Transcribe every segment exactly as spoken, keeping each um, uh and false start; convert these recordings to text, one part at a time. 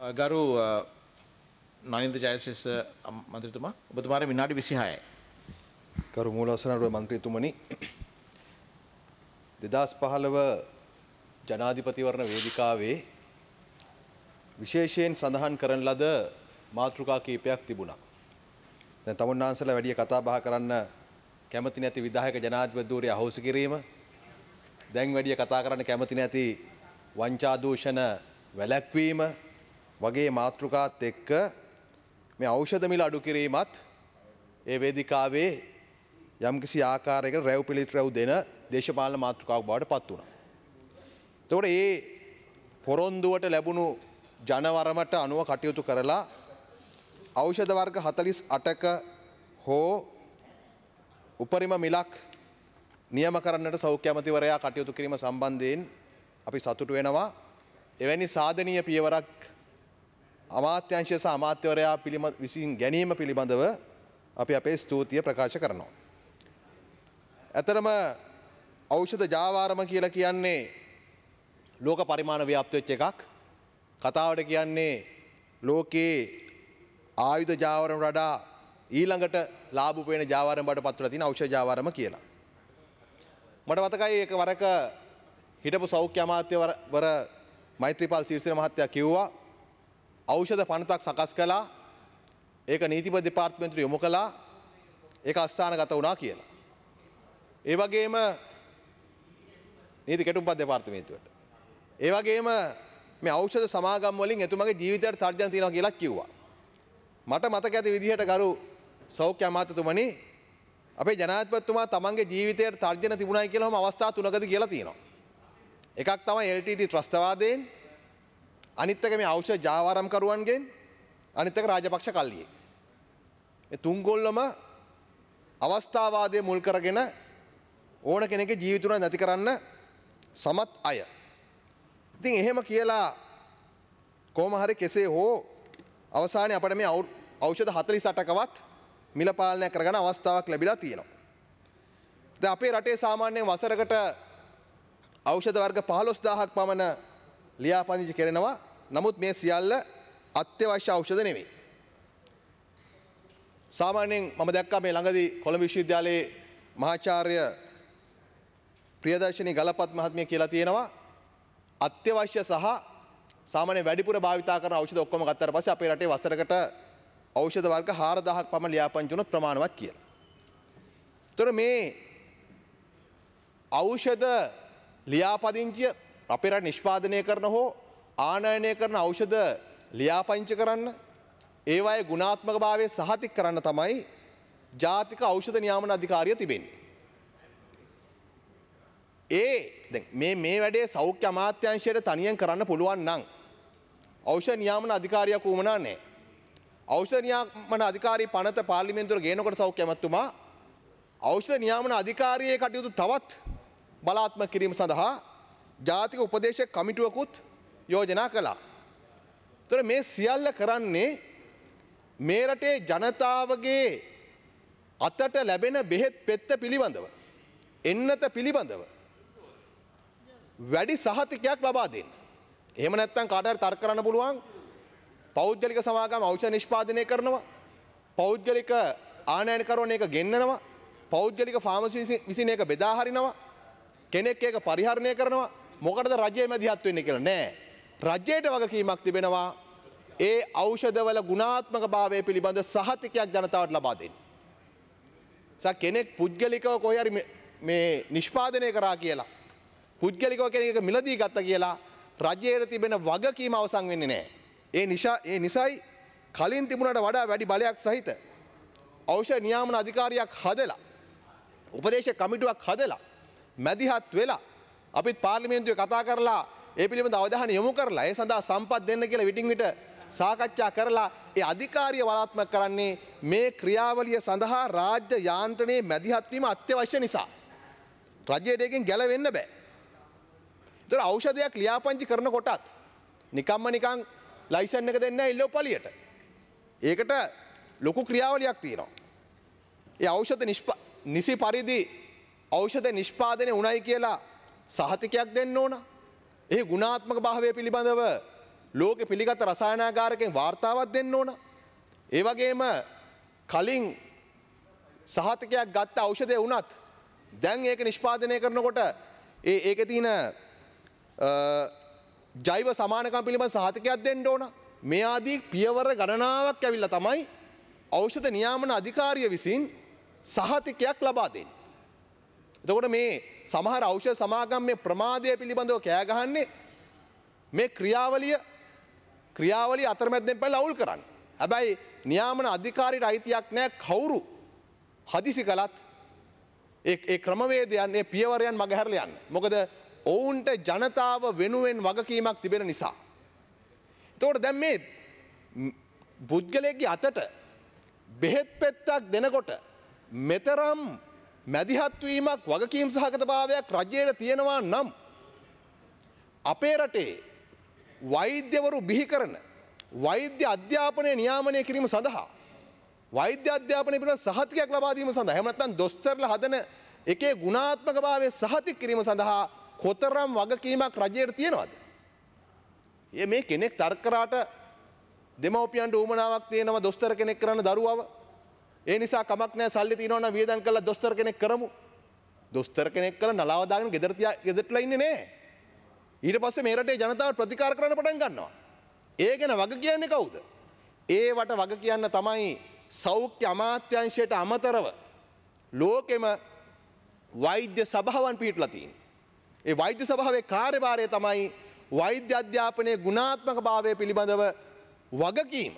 ගරු නලින්ද ජයශ්‍රේෂ්ඨ මන්ත්‍රීතුමා ඔබතුමාට විනාඩි විසිහයයි. ගරු මූලවසනාරුව මන්ත්‍රීතුමනි දෙදහස් පහළොව ජනාධිපතිවරණ වේදිකාවේ විශේෂයෙන් සඳහන් කරන ලද මාතෘකා කීපයක් තිබුණා. දැන් තමුන්නාන්සලා වැඩි කතා බහ කරන්න කැමති නැති විධායක ජනාධිපති ධූරය අහෝසි කිරීම, දැන් වැඩි කතා කරන්න කැමති නැති වංචා දූෂණ වැළැක්වීම වගේ මාතෘකාත් එක්ක මේ ඖෂධ මිල අඩු කිරීමත් ඒ වේදිකාවේ යම්කිසි ආකාරයකට රැව් පිළිත් රැව් දෙන දේශපාලන මාතෘකාවක් බවට පත් වුණා. එතකොට මේ පොරොන්දුවට ලැබුණු ජනවරමට අනුව කටයුතු කරලා ඖෂධ වර්ග හතළිස් අටක හෝ උපරිම මිලක් නියම කරන්නට සෞඛ්‍ය අමාත්‍යවරයා කටයුතු කිරීම සම්බන්ධයෙන් අපි සතුටු වෙනවා. එවැනි සාධනීය පියවරක් අමාත්‍යාංශය සහ අමාත්‍යවරයා පිළිබඳ විසින් ගැනීම පිළිබඳව අපි අපේ ස්තුතිය ප්‍රකාශ කරනවා. ඇතරම ඖෂධ ජාවාරම කියලා කියන්නේ ලෝක පරිමාණ ව්‍යාප්ත වෙච්ච එකක්. කතාවට කියන්නේ ලෝකේ ආයුධ ජාවාරම වඩා ඊළඟට ලාභ උපයන ජාවාරම බවට පත් වෙලා තියෙන ඖෂධ ජාවාරම කියලා. මට මතකයි ඒක වරක හිටපු සෞඛ්‍ය අමාත්‍යවර මෛත්‍රීපාල සිරිසේන මහත්තයා කිව්වා ඖෂධ පනතක් සකස් කළා, ඒක නීතිපති දෙපාර්තමේන්තුවට යොමු කළා, ඒක අස්ථානගත වුණා කියලා. ඒ වගේම නීති කෙටුම්පත් දෙපාර්තමේන්තුවට. ඒ වගේම මේ ඖෂධ සමාගම් වලින් එතුමගේ ජීවිතයට තර්ජන තියෙනවා කියලා කිව්වා. මට මතක ඇති විදිහට ගරු සෞඛ්‍ය අමාත්‍යතුමනි, අපේ ජනාධිපතිතුමා තමන්ගේ ජීවිතයට තර්ජන තිබුණයි කියලා හැම අවස්ථා තුනකදී කියලා තියෙනවා. එකක් තමයි එල් ටී ටී ත්‍රස්තවාදයෙන්, අනිත් එක මේ ඖෂධ ජාවාරම් කරුවන්ගෙන්, අනිත් එක රාජපක්ෂ කල්ලියේ. මේ තුන්ගොල්ලම අවස්ථාවාදයේ මුල් කරගෙන ඕන කෙනෙක්ගේ ජීවිත උන නැති කරන්න සමත් අය. ඉතින් එහෙම කියලා කොහොම හරි කෙසේ හෝ අවසානයේ අපිට මේ ඖෂධ හතළිස් අටකවත් මිල පාලනය කරගන්න අවස්ථාවක් ලැබිලා තියෙනවා. දැන් අපේ රටේ සාමාන්‍යයෙන් වසරකට ඖෂධ වර්ග පහළොස් දහසක් පමණ ලියාපදිංචි කරනවා. නමුත් මේ සියල්ල අත්‍යවශ්‍ය ඖෂධ නෙවෙයි. සාමාන්‍යයෙන් මම දැක්කා මේ ළඟදී කොළඹ විශ්වවිද්‍යාලයේ මහාචාර්ය ප්‍රියදර්ශනී ගලපත් මහත්මිය කියලා තියෙනවා අත්‍යවශ්‍ය සහ සාමාන්‍ය වැඩිපුර භාවිතා කරන ඖෂධ ඔක්කොම ගත්තාට පස්සේ අපේ රටේ වසරකට ඖෂධ වර්ග හාරදහසක් පමණ ලියාපදිංචි වුණොත් ප්‍රමාණවත් කියලා. ඒතර මේ ඖෂධ ලියාපදිංචිය අපේ රට නිෂ්පාදනය කරන හෝ ආනයනය කරන ඖෂධ ලියාපදිංචි කරන්න, ඒවායේ ගුණාත්මක භාවය සහතික කරන්න තමයි ජාතික ඖෂධ නියාමන අධිකාරිය තිබෙන්නේ. ඒ දැන් මේ මේ වැඩේ සෞඛ්‍ය අමාත්‍යාංශයට තනියෙන් කරන්න පුළුවන් නම් ඖෂධ නියාමන අධිකාරියක් උවමනා නැහැ. ඖෂධ නියාමන අධිකාරිය පනත පාර්ලිමේන්තුවට ගේනකොට සෞඛ්‍ය අමාත්‍යතුමා ඖෂධ නියාමන අධිකාරියේ කටයුතු තවත් බලාත්මක කිරීම සඳහා ජාතික උපදේශක කමිටුවකුත් යෝජනා කළා. ඒතර මේ සියල්ල කරන්නේ මේ රටේ ජනතාවගේ අතට ලැබෙන බෙහෙත් පෙත්ත පිළිබඳව, එන්නත පිළිබඳව වැඩි සහතිකයක් ලබා දෙන්න. එහෙම නැත්නම් කාට හරි තර්ක කරන්න පුළුවන් පෞද්ගලික සමාගම් ඖෂධ නිෂ්පාදනය කරනවා, පෞද්ගලික ආනයනකරුවන් ඒක ගෙන්නනවා, පෞද්ගලික ෆාමසි විසින් ඒක බෙදා හරිනවා, කෙනෙක් ඒක පරිහරණය කරනවා. මොකටද රජයේ මැදිහත් වෙන්නේ කියලා නෑ. රජයට වගකීමක් තිබෙනවා ඒ ඖෂධවල ගුණාත්මක භාවය පිළිබඳ සහතිකයක් ජනතාවට ලබා දෙන්න. සා කෙනෙක් පුද්ගලිකව කොහේ හරි මේ නිෂ්පාදනය කරා කියලා, පුද්ගලිකව කෙනෙක් මිලදී ගත්ත කියලා රජයේ තිබෙන වගකීම අවසන් වෙන්නේ නෑ. ඒ නිසා ඒ නිසයි කලින් තිබුණට වඩා වැඩි බලයක් සහිත ඖෂධ නියාමන අධිකාරියක් හදලා, උපදේශක කමිටුවක් හදලා, මැදිහත් වෙලා අපිත් පාර්ලිමේන්තුවේ කතා කරලා ඒ පිළිබඳ අවධානය යොමු කරලා ඒ සඳහා සම්පත් දෙන්න කියලා විටින් විට සාකච්ඡා කරලා ඒ අධිකාරිය බලාත්මක කරන්නේ මේ ක්‍රියාවලිය සඳහා රාජ්‍ය යාන්ත්‍රණයේ මැදිහත් වීම අත්‍යවශ්‍ය නිසා. රජයට එකෙන් ගැලවෙන්න බෑ. ඒතර ඖෂධයක් ලියාපදිංචි කරන කොටත් නිකම්ම නිකන් ලයිසන් එක දෙන්න ඉල්ලෝ පළියට. ඒකට ලොකු ක්‍රියාවලියක් තියෙනවා. ඒ ඖෂධ නිසි පරිදි ඖෂධ නිෂ්පාදනය උණයි කියලා සහතිකයක් දෙන්න ඕන. ඒ ගුණාත්මක භාවය පිළිබඳව ලෝකෙ පිළිගත් රසායනාගාරකෙන් වාර්තාවක් දෙන්න ඕන. ඒ වගේම කලින් සහතිකයක් ගත්ත ඖෂධය වුණත් දැන් ඒක නිෂ්පාදනය කරනකොට ඒ ඒකේ තියෙන ජෛව සමානකම් පිළිබඳ සහතිකයක් දෙන්න ඕන. මේ ආදී පියවර ගණනාවක් ඇවිල්ලා තමයි ඖෂධ නියාමන අධිකාරිය විසින් සහතිකයක් ලබා දෙන්නේ. එතකොට මේ සමහර ඖෂධ සමාගම් මේ ප්‍රමාදය පිළිබඳව කෑ ගහන්නේ මේ ක්‍රියාවලිය ක්‍රියාවලිය අතරමැද්දෙන් පැනලා අවුල් කරන්න. හැබැයි නියාමන අධිකාරියට අයිතියක් නැහැ කවුරු හදිසි කළත් ඒ ඒ ක්‍රමවේදයන් ඒ පියවරයන් මගහැරලා යන්න. මොකද ඔවුන්ට ජනතාව වෙනුවෙන් වගකීමක් තිබෙන නිසා. එතකොට දැන් මේ පුද්ගලයෙක්ගේ අතට බෙහෙත් පෙත්තක් දෙනකොට මෙතරම් මැදිහත් වීමක් වගකීම් සහගත භාවයක් රජයට තියෙනවා නම් අපේ රටේ වෛද්‍යවරු බිහි කරන වෛද්‍ය අධ්‍යාපනය නියාමනය කිරීම සඳහා වෛද්‍ය අධ්‍යාපනය පිළිබඳ සහතිකයක් ලබා දීම සඳහා එහෙම නැත්නම් දොස්තරලා හදන එකේ ගුණාත්මක භාවය සහතික කිරීම සඳහා කොතරම් වගකීමක් රජයට තියෙනවද? මේ කෙනෙක් තර්ක කරාට දෙමව්පියන්ට උවමනාවක් තියෙනවා දොස්තර කෙනෙක් කරන්න දරුවව. ඒ නිසා කමක් නැහැ සල්ලි තියනවා නම් වියදම් කරලා දොස්තර කෙනෙක් කරමු. දොස්තර කෙනෙක් කරලා නලාව දාගෙන ගෙදර තියා ගෙදරටලා ඉන්නේ නැහැ. ඊට පස්සේ මේ රටේ ජනතාව ප්‍රතිකාර කරන්න පටන් ගන්නවා. ඒ ගැන වග කියන්නේ කවුද? ඒවට වග කියන්න තමයි සෞඛ්‍ය අමාත්‍යාංශයට අමතරව ලෝකෙම වෛද්‍ය සභාවන් පිහිටලා තියෙන්නේ. ඒ වෛද්‍ය සභාවේ කාර්යභාරය තමයි වෛද්‍ය අධ්‍යාපනයේ ගුණාත්මක භාවය පිළිබඳව වගකීම.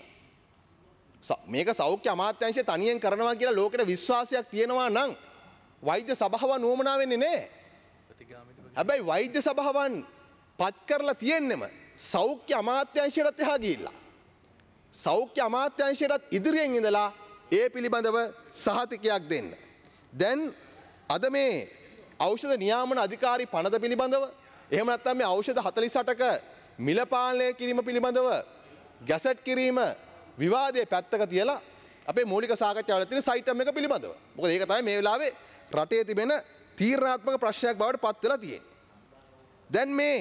මේක සෞඛ්‍ය අමාත්‍යාංශය තනියෙන් කරනවා කියලා ලෝකෙට විශ්වාසයක් තියෙනවා නම් වෛද්‍ය සභාවන් නුවමනා වෙන්නේ නැහැ. හැබැයි වෛද්‍ය සභාවන් පත් කරලා තියෙන්නෙම සෞඛ්‍ය අමාත්‍යාංශයටත් එහා ගිහිල්ලා. සෞඛ්‍ය අමාත්‍යාංශයටත් ඉදිරියෙන් ඉඳලා ඒ පිළිබඳව සහතිකයක් දෙන්න. දැන් අද මේ ඖෂධ නියාමන අධිකාරී පනත පිළිබඳව එහෙම නැත්නම් මේ ඖෂධ හතළිස් අටක මිල පාලනය කිරීම පිළිබඳව ගැසට් කිරීම විවාදයේ පැත්තක තියලා අපේ මූලික සාකච්ඡාවල තියෙන සයිටම් එක පිළිබඳව. මොකද ඒක තමයි මේ වෙලාවේ රටේ තිබෙන තීරණාත්මක ප්‍රශ්නයක් බවට පත් වෙලා තියෙන්නේ. දැන් මේ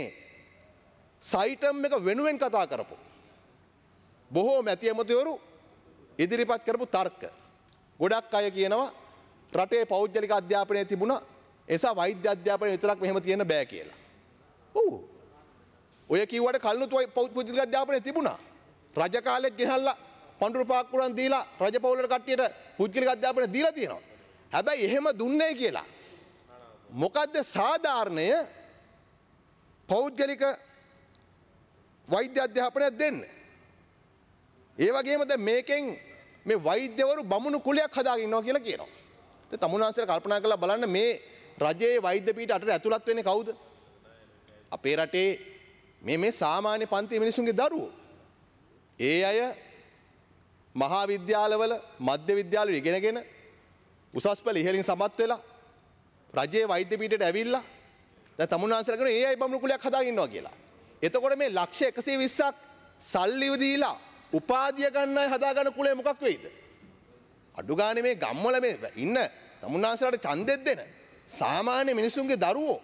සයිටම් එක වෙනුවෙන් කතා කරපො බොහෝ මැති ඇමතිවරු ඉදිරිපත් කරපු තර්ක ගොඩක් අය කියනවා රටේ පෞද්ගලික අධ්‍යාපනය තිබුණා එසා වෛද්‍ය අධ්‍යාපනය විතරක් මෙහෙම තියෙන්න බෑ කියලා. ඔව්. ඔය කිව්වට කලිනුත් පෞද්ගලික අධ්‍යාපනය තිබුණා. රජ කාලෙත් ගෙනල්ලා පඳුරු පාක් පුරන් දීලා රජ පවුලට කට්ටියට පුද්ගලික අධ්‍යාපනය දීලා තියෙනවා. හැබැයි එහෙම දුන්නේ කියලා. මොකද්ද සාධාරණය පෞද්ගලික වෛද්‍ය අධ්‍යාපනය දෙන්න? ඒ වගේම දැන් මේකෙන් මේ වෛද්‍යවරු බමුණු කුලයක් හදාගෙන ඉන්නවා කියලා කියනවා. දැන් තමුන්වහන්සේලා කල්පනා කරලා බලන්න මේ රජයේ වෛද්‍ය පීඨ අතට ඇතුළත් වෙන්නේ කවුද? අපේ රටේ මේ මේ සාමාන්‍ය පන්ති මිනිසුන්ගේ දරුවෝ. ඒ අය මහා විද්‍යාලවල මධ්‍ය විද්‍යාලවල ඉගෙනගෙන උසස් පෙළ ඉහළින් සමත් වෙලා රජයේ වෛද්‍ය පීඨයට ඇවිල්ලා දැන් තමුන්වහන්සේලා කියන ඒ අය බමුණු කුලයක් හදාගෙන ඉන්නවා කියලා. එතකොට මේ ලක්ෂ එකසිය විස්සක් සල්ලි දීලා උපාධිය ගන්න අය හදාගන්න කුලය මොකක් වෙයිද? අඩු ගානේ මේ ගම්වල මේ ඉන්න තමුන්වහන්සේලාට ඡන්දෙත් දෙන සාමාන්‍ය මිනිසුන්ගේ දරුවෝ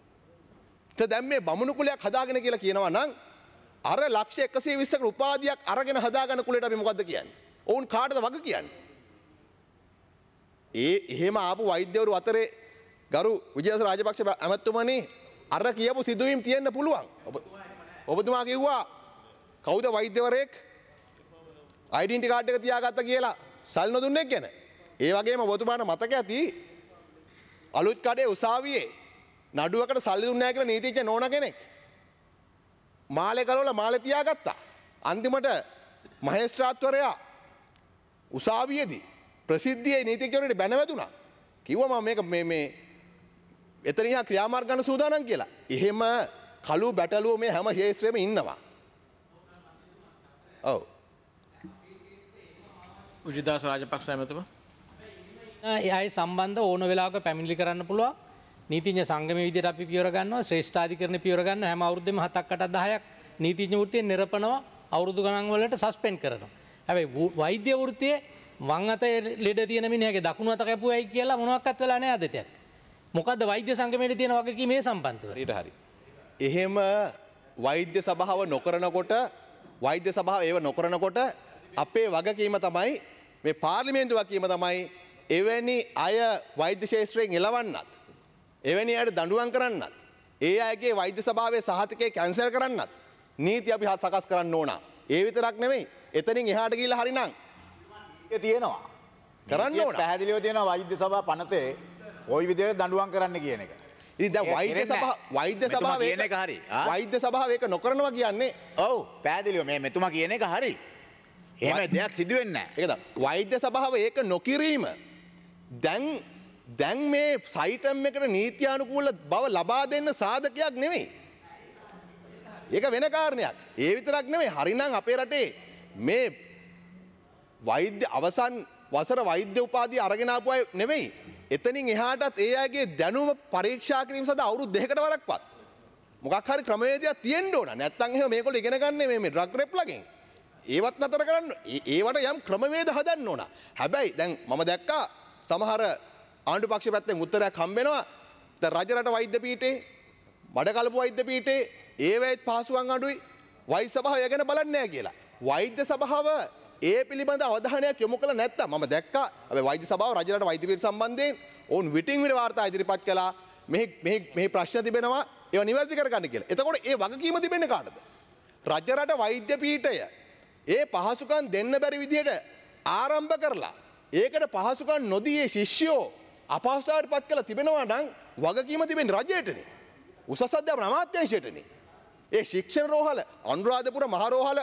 දැන් මේ බමුණු කුලයක් හදාගෙන කියලා කියනවා නම් අර ලක්ෂ එකසිය විස්සකට උපාධියක් අරගෙන හදාගන්න කුලයට අපි මොකද්ද කියන්නේ? ඔවුන් කාටද වග කියන්නේ? ඒ එහෙම ආපු වෛද්‍යවරු අතරේ ගරු විජේදාස රාජපක්ෂ ඇමතුමනි අර කියපු සිදුවීම් තියෙන්න පුළුවන්. ඔබතුමා කිව්වා කවුද වෛද්‍යවරයෙක් ඩෙන්ටි කාඩ් එක තියාගත්ත කියලා සල් නොදුන්නෙක් ගැන. ඒ වගේම ඔබතුමාට මතක ඇති අලුත් කඩේ උසාවියේ නඩුවකට සල්ලි දුන්නේ නැහැ කියලා නීතිඥ නෝන කෙනෙක් මාලේ ගලවලා මාලේ තියාගත්තා. අන්තිමට මහේස්ත්‍රාත්වරයා උසාවියේදී ප්‍රසිද්ධියේ නීතිඥවරුන්ට බැනවැදුනා. කිව්වා මම මේක මේ මේ එතනින් ක්‍රියාමාර්ග ගන්න සූදානම් කියලා. එහෙම කළු බැටළුව මේ හැම ශේෂ්ත්‍රෙම ඉන්නවා. ඔව්. විජේදාස රාජපක්ෂ ඇමතුමා. ඒ අය සම්බන්ධ ඕන වෙලාවක පැමිණිලි කරන්න පුළුවන්. නීතිඥ සංගමයේ විදිහට අපි පියවර ගන්නවා ශ්‍රේෂ්ඨාධිකරණ පියවර ගන්නවා හැම අවුරුද්දෙම හතක් අටක් දහයක් නීතිඥ වෘත්තිය නිරපනවා අවුරුදු ගණන් වලට සස්පෙන්ඩ් කරනවා. හැබැයි වෛද්‍ය වෘත්තියේ වම් අතේ ලෙඩ තියෙන මිනිහගේ දකුණු අත කැපුවයි කියලා මොනවත්වත් වෙලා නැහැ අදටයක්. මොකද්ද වෛද්‍ය සංගමයේ තියෙන වගකීම මේ සම්බන්ධව? ඊට හරි. එහෙම වෛද්‍ය සභාව නොකරනකොට වෛද්‍ය සභාව ඒව නොකරනකොට අපේ වගකීම තමයි මේ පාර්ලිමේන්තු වගකීම තමයි එවැනි අය වෛද්‍ය ශාස්ත්‍රයෙන් එලවන්නත් එවැනි අයට දඬුවම් කරන්නත් ඒ අයගේ වෛද්‍ය සභාවේ සහතිකය කැන්සල් කරන්නත් නීති අපි හත් සකස් කරන්න ඕන. ඒ විතරක් නෙමෙයි. එතනින් එහාට ගිහිල්ලා හරිනම් ඒ තියෙනවා. කරන්න ඕන. පැහැදිලිව තියෙනවා වෛද්‍ය සභාව පනතේ ওই විදිහට දඬුවම් කරන්න කියන එක. ඉතින් දැන් වෛද්‍ය සභාව වෛද්‍ය සභාව කියන එක හරි. වෛද්‍ය සභාව ඒක නොකරනවා කියන්නේ ඔව් පැහැදිලිව මේ මෙතුමා කියන එක හරි. එහෙම දෙයක් සිදු වෙන්නේ නැහැ. ඒක තමයි. වෛද්‍ය සභාව ඒක නොකිරීම දැන් දැන් මේ සයිටම් එකට නීත්‍යානුකූල බව ලබා දෙන්න සාධකයක් නෙමෙයි. ඒක වෙන කාරණයක්. ඒ විතරක් නෙමෙයි. හරිනම් අපේ රටේ මේ වෛද්‍ය අවසන් වසර වෛද්‍ය උපාධිය අරගෙන ආපු අය නෙමෙයි. එතනින් එහාටත් ඒ අයගේ දැනුම පරීක්ෂා කිරීම සඳහා අවුරුදු දෙකකට වරක්වත් මොකක් හරි ක්‍රමවේදයක් තියෙන්න ඕන. නැත්නම් එහෙම මේගොල්ලෝ ඉගෙන ගන්න මේ මේ ඩ්‍රග් රෙප්ලගෙන් ඒවත් නතර කරන්න. ඒවට යම් ක්‍රමවේද හදන්න ඕන. හැබැයි දැන් මම දැක්කා සමහර ආණ්ඩු පක්ෂ පැත්තෙන් උත්තරයක් හම්බෙනවා. දැන් රජරට වෛද්‍ය පීඨේ, බඩකලපු වෛද්‍ය පීඨේ ඒවෙත් පහසුකම් අඩුයි. වෛද්‍ය සභාව ගැන බලන්නේ නැහැ කියලා. වෛද්‍ය සභාව ඒ පිළිබඳ අවධානයක් යොමු කළ නැත්තම් මම දැක්කා අපි වෛද්‍ය සභාව රජරට වෛද්‍ය පීඨ සම්බන්ධයෙන් ඔවුන් විටින් විට වාර්තා ඉදිරිපත් කළා. මෙහි මෙහි මෙහි ප්‍රශ්න තිබෙනවා ඒවා නිවැරදි කරගන්න කියලා. එතකොට ඒ වගකීම තිබෙන්නේ කාටද? රජරට වෛද්‍ය පීඨය ඒ පහසුකම් දෙන්න බැරි විදිහට ආරම්භ කරලා ඒකට පහසුකම් නොදී ඒ ශිෂ්‍යෝ අපහසුතාවයට පත් කළ තිබෙනවා නම් වගකීම තිබෙන්නේ රජයටනේ. උසස් අධ්‍යාපන අමාත්‍යාංශයටනේ. ඒ ශික්ෂණ රෝහල අනුරාධපුර මහ රෝහල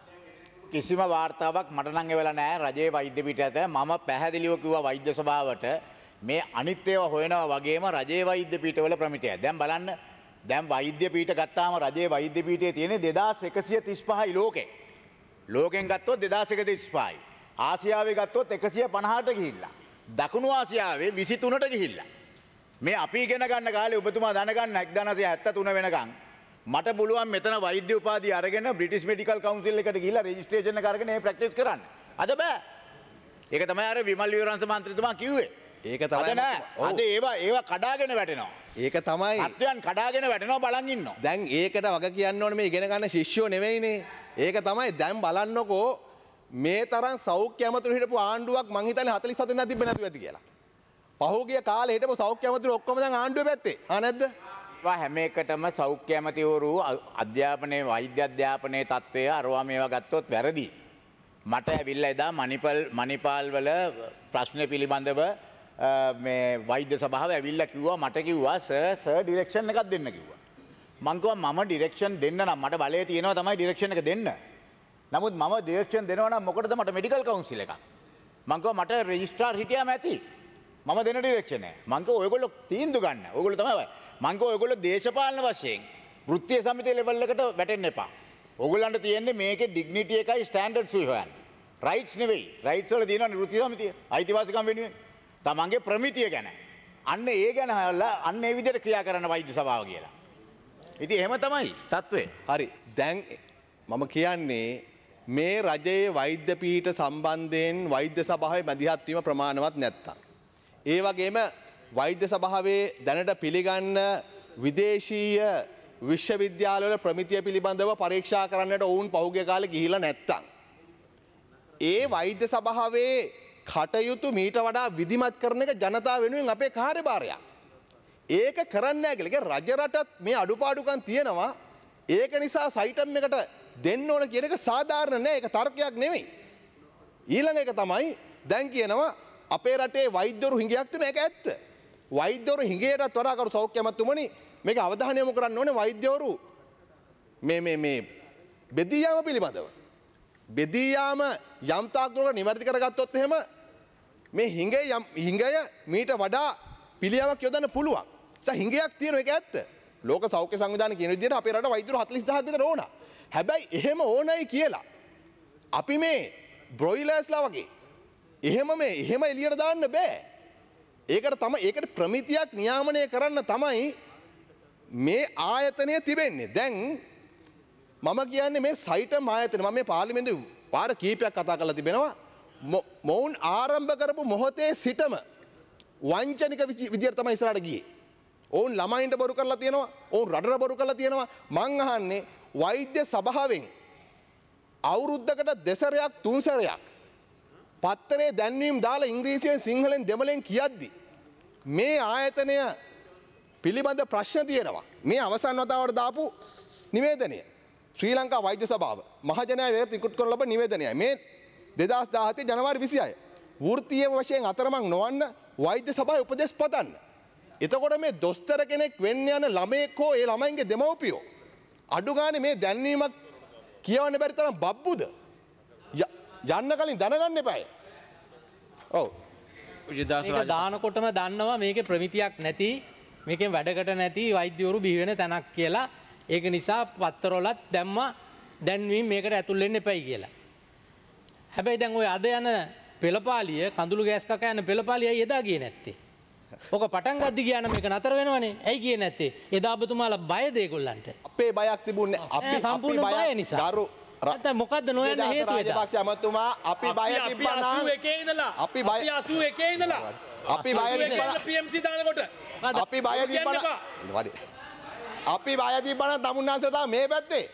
කිසිම වාර්තාවක් මට නම් එවලා නැහැ රජයේ වෛද්‍ය පීඨයට. මම පැහැදිලිව කිව්වා වෛද්‍ය සභාවට මේ අනිත් ඒවා හොයනවා වගේම රජයේ වෛද්‍ය පීඨවල ප්‍රමිතිය. දැන් බලන්න දැන් වෛද්‍ය පීඨ ගත්තාම රජයේ වෛද්‍ය පීඨයේ තියෙන්නේ දෙදාස් එකසිය තිස් පහයි ලෝකේ. ලෝකෙන් ගත්තොත් දෙදාස් එකසිය තිස් පහයි. ආසියාවේ ගත්තොත් එකසිය පනහට ගිහිල්ලා. දකුණු ආසියාවේ විසි තුනට ගිහිල්ලා. මේ අපි ඉගෙන ගන්න කාලේ ඔබතුමා දැනගන්න එක්දාස් හැත්තෑ තුන වෙනකන් මට පුළුවන් මෙතන වෛද්‍ය උපාධිය අරගෙන බ්‍රිටිෂ් මෙඩිකල් කවුන්සිල් එකට ගිහිල්ලා රෙජිස්ට්‍රේෂන් එක අරගෙන මේ ප්‍රැක්ටිස් කරන්න. අද බෑ. ඒක තමයි අර විමල් විවරංශ මන්ත්‍රීතුමා කිව්වේ. ඒක තමයි අද නෑ. අද ඒවා ඒවා කඩාගෙන වැටෙනවා. ඒක තමයි අත්යන් කඩාගෙන වැටෙනවා බලන් ඉන්නවා. දැන් ඒකට වග කියන්න ඕනේ මේ ඉගෙන ගන්න ශිෂ්‍යෝ නෙවෙයිනේ. ඒක තමයි දැන් බලන්නකෝ මේ තරම් සෞඛ්‍ය අමාත්‍රු හිටපු ආණ්ඩුවක් මං හිතන්නේ හතළිස් හතෙන් දැන් තිබෙන්නේ නැතුව ඇති කියලා. පහුගිය කාලේ හිටපු සෞඛ්‍ය අමාත්‍රු ඔක්කොම දැන් ආණ්ඩුවේ පැත්තේ. ආ නැද්ද? හැම එකටම සෞඛ්‍ය ඇමතිවරු අධ්‍යාපනයේ වෛද්‍ය අධ්‍යාපනයේ තත්ත්වය අරවා මේවා ගත්තොත් වැරදි. මට ඇවිල්ලා එදා මණිපල් මණිපාල් වල ප්‍රශ්න පිළිබඳව මේ වෛද්‍ය සභාව ඇවිල්ලා කිව්වා මට කිව්වා සර් සර් ඩිරෙක්ෂන් එකක් දෙන්න කිව්වා. මං කිව්වා මම ඩිරෙක්ෂන් දෙන්න නම් මට බලය තියෙනවා තමයි ඩිරෙක්ෂන් එක දෙන්න. නමුත් මම ඩිරෙක්ෂන් දෙනවා නම් මොකටද මට මෙඩිකල් කවුන්සිල් එකක්. මං කිව්වා මට රෙජිස්ට්‍රාර් හිටියාම ඇති. මම දෙන ඩිරෙක්ෂන් එක. මං කිව්වා ඔයගොල්ලෝ තීන්දුව ගන්න. ඔයගොල්ලෝ තමයි. මං කිව්වා ඔයගොල්ලෝ දේශපාලන වශයෙන් වෘත්තීය සමිතිය ලෙවල් එකට වැටෙන්න එපා. ඔයගොල්ලන්ට තියෙන්නේ මේකේ ඩිග්නිටි එකයි ස්ටෑන්ඩඩ්ස් උයි හොයන්න. රයිට්ස් නෙවෙයි. රයිට්ස් වල තියෙනවනේ වෘත්තීය සමිතිය. අයිතිවාසිකම් වෙනුවෙන්. තමන්ගේ ප්‍රමිතිය ගැන. අන්න ඒ ගැන හොයලා අන්න ඒ විදිහට ක්‍රියා කරන්න වෛද්‍ය සභාව කියලා. ඉතින් එහෙම තමයි තත්ත්වය. හරි. දැන් මම කියන්නේ මේ රජයේ වෛද්‍ය පීඨ සම්බන්ධයෙන් වෛද්‍ය සභාවේ මැදිහත් වීම ප්‍රමාණවත් නැත්තම්. ඒ වගේම වෛද්‍ය සභාවේ දැනට පිළිගන්න විදේශීය විශ්වවිද්‍යාලවල ප්‍රමිතිය පිළිබඳව පරීක්ෂා කරන්නට ඔවුන් පහුගිය කාලේ ගිහිලා නැත්තම්. ඒ වෛද්‍ය සභාවේ කටයුතු මීට වඩා විධිමත් කරන එක ජනතාව වෙනුවෙන් අපේ කාර්යභාරයක්. ඒක කරන්නේ නැහැ කියලා. රජ රටත් මේ අඩුපාඩුකම් තියෙනවා. ඒක නිසා සයිටම් එකට දෙන්න ඕන කියන එක සාධාරණ නෑ. ඒක තර්කයක් නෙවෙයි. ඊළඟ එක තමයි දැන් කියනවා අපේ රටේ වෛද්‍යවරු හිඟයක් තියෙන එක ඇත්ත. වෛද්‍යවරු හිඟයටත් වඩා කරු සෞඛ්‍ය අමාත්‍යතුමනි මේක අවධානය යොමු කරන්න ඕනේ වෛද්‍යවරු මේ මේ මේ බෙදී යාම පිළිබඳව. බෙදී යාම යම් තාක් දුරකට නිවැරදි කරගත්තොත් එහෙම මේ හිඟය හිඟය මීට වඩා පිළියමක් යොදන්න පුළුවන්. ඒ හිඟයක් තියෙන එක ඇත්ත. ලෝක සෞඛ්‍ය සංවිධානය කියන විදිහට අපේ රට වෛද්‍යවරු හතළිස් දහසක් විතර ඕන. හැබැයි එහෙම ඕනයි කියලා අපි මේ බ්‍රොයිලර්ස්ලා වගේ එහෙම මේ එහෙම එළියට දාන්න බෑ. ඒකට තමයි ඒකට ප්‍රමිතියක් නියාමනය කරන්න තමයි මේ ආයතනය තිබෙන්නේ. දැන් මම කියන්නේ මේ සයිටම් ආයතන මම මේ පාර්ලිමේන්තුවේ වාර කීපයක් කතා කරලා තිබෙනවා. මොවුන් ආරම්භ කරපු මොහොතේ සිටම වංචනික විදියට තමයි ඉස්සරහට ගියේ. ඔවුන් ළමයින්ට බොරු කරලා තියෙනවා. ඔවුන් රටට බොරු කරලා තියෙනවා. මං අහන්නේ වෛද්‍ය සභාවෙන් අවුරුද්දකට දෙසරයක් තුන්සරයක් පත්තරේ දැන්වීම් දාලා ඉංග්‍රීසියෙන් සිංහලෙන් දෙමළෙන් කියද්දි මේ ආයතනය පිළිබඳ ප්‍රශ්න තියෙනවා. මේ අවසන් වතාවට දාපු නිවේදනය ශ්‍රී ලංකා වෛද්‍ය සභාව මහජනයා වෙත ඉක්ුත් කරන ලබ නිවේදනයයි මේ දෙදහස් දාහතේ ජනවාරි විසිහය. වෘත්තීය වශයෙන් අතරමං නොවන්න වෛද්‍ය සභාවේ උපදෙස් පතන්න. එතකොට මේ දොස්තර කෙනෙක් වෙන්න යන ළමයෙක් හෝ ඒ ළමයින්ගේ දෙමව්පියෝ අඩු ගානේ මේ දැන්වීමක් කියවන්න බැරි තරම් බබ්බුද යන්න කලින් දැනගන්න එපායි. ඔව්. විජේදාස මේක දානකොටම දන්නවා මේකේ ප්‍රමිතියක් නැති මේකෙන් වැඩකට නැති වෛද්‍යවරු බිහි වෙන තැනක් කියලා. ඒක නිසා පත්තරවලත් දැම්මා දැන්වීම මේකට ඇතුල් වෙන්න එපයි කියලා. හැබැයි දැන් ওই අද යන පෙළපාලිය කඳුළු ගෑස් කකා යන පෙළපාලිය ඇයි එදා ගියේ නැත්තේ? ඔක පටන් ගද්දි ගියා නම් මේක නතර වෙනවනේ. ඇයි ගියේ නැත්තේ? එදා ඔබතුමාලා බයද ඒගොල්ලන්ට? අපේ බයක් තිබුණේ අපි සම්පූර්ණ බය නිසා. දරු නැත්නම් මොකද්ද නොයන්න හේතුව? රාජපක්ෂ අමතුමා අපි බය තිබ්බා නම් එකේ ඉඳලා අපි බය අපි අසූ එකේ ඉඳලා අපි බය තිබ්බා පී එම් සී දානකොට අපි බය තිබ්බා අපි බය තිබ්බා නම් තමුන්නාන්සලා තා මේ පැත්තේ.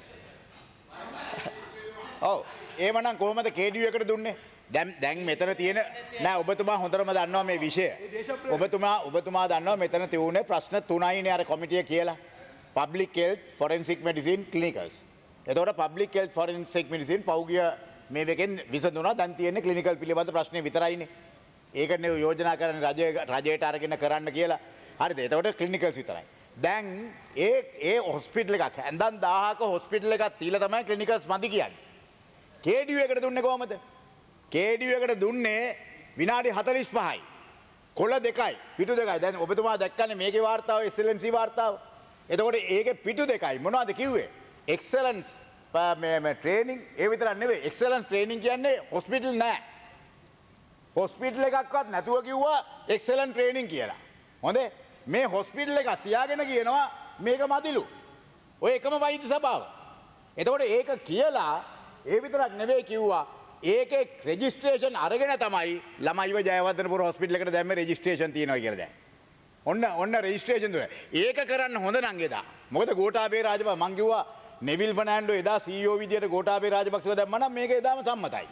ඔව් ඒවනම් කොහොමද කේඩියු එකට දුන්නේ? දැන් දැන් මෙතන තියෙන නෑ ඔබතුමා හොඳටම දන්නවා මේ විෂය. ඔබතුමා ඔබතුමා දන්නවා මෙතන තියුනේ ප්‍රශ්න තුනයිනේ අර කොමිටිය කියලා. Public Health, Forensic Medicine, Clinicals. එතකොට Public Health, Forensic Medicine පෞගිය මේ වෙකෙන් විසඳුණා. දැන් තියෙන්නේ ක්ලිනිකල් පිළිබඳ ප්‍රශ්නේ විතරයිනේ. ඒකනේ යෝජනා කරන්නේ රජය රජයට අරගෙන කරන්න කියලා. හරිද? එතකොට ක්ලිනිකල්ස් විතරයි. දැන් ඒ ඒ හොස්පිටල් එකක් ඇඳන් දහයක හොස්පිටල් එකක් තියලා තමයි ක්ලිනිකල්ස් මදි කියන්නේ. කේඩියු එකට දුන්නේ කොහමද? කේඩියු එකට දුන්නේ විනාඩි හතළිස් පහයි. කොළ දෙකයි, පිටු දෙකයි. දැන් ඔබතුමා දැක්කනේ මේකේ වාර්තාව එස් එල් එම් සී වාර්තාව. එතකොට ඒකේ පිටු දෙකයි. මොනවද කිව්වේ? එක්සලන්ස් මේ මේ ට්‍රේනින් ඒ විතරක් නෙවෙයි. එක්සලන්ස් ට්‍රේනින් කියන්නේ හොස්පිටල් නෑ. හොස්පිටල් එකක්වත් නැතුව කිව්වා එක්සලන්ස් ට්‍රේනින් කියලා. හොඳේ? මේ හොස්පිටල් එක තියාගෙන කියනවා මේක මදිලු. ඔය එකම වෛද්‍ය සභාව. එතකොට ඒක කියලා ඒ විතරක් නෙවෙයි කිව්වා ඒකේ රෙජිස්ට්‍රේෂන් අරගෙන තමයි ළමයිව ජයවර්ධනපුර හොස්පිටල් එකට දැම්මේ රෙජිස්ට්‍රේෂන් තියෙනවා කියලා දැන්. ඔන්න ඔන්න රෙජිස්ට්‍රේෂන් දුන්නා. ඒක කරන්න හොඳ නම් එදා. මොකද ගෝඨාභය රාජපක්ෂ මං කිව්වා නෙවිල් ෆර්නෑන්ඩෝ එදා සී ඊ ඕ විදියට ගෝඨාභය රාජපක්ෂව දැම්මා නම් මේක එදාම සම්මතයි.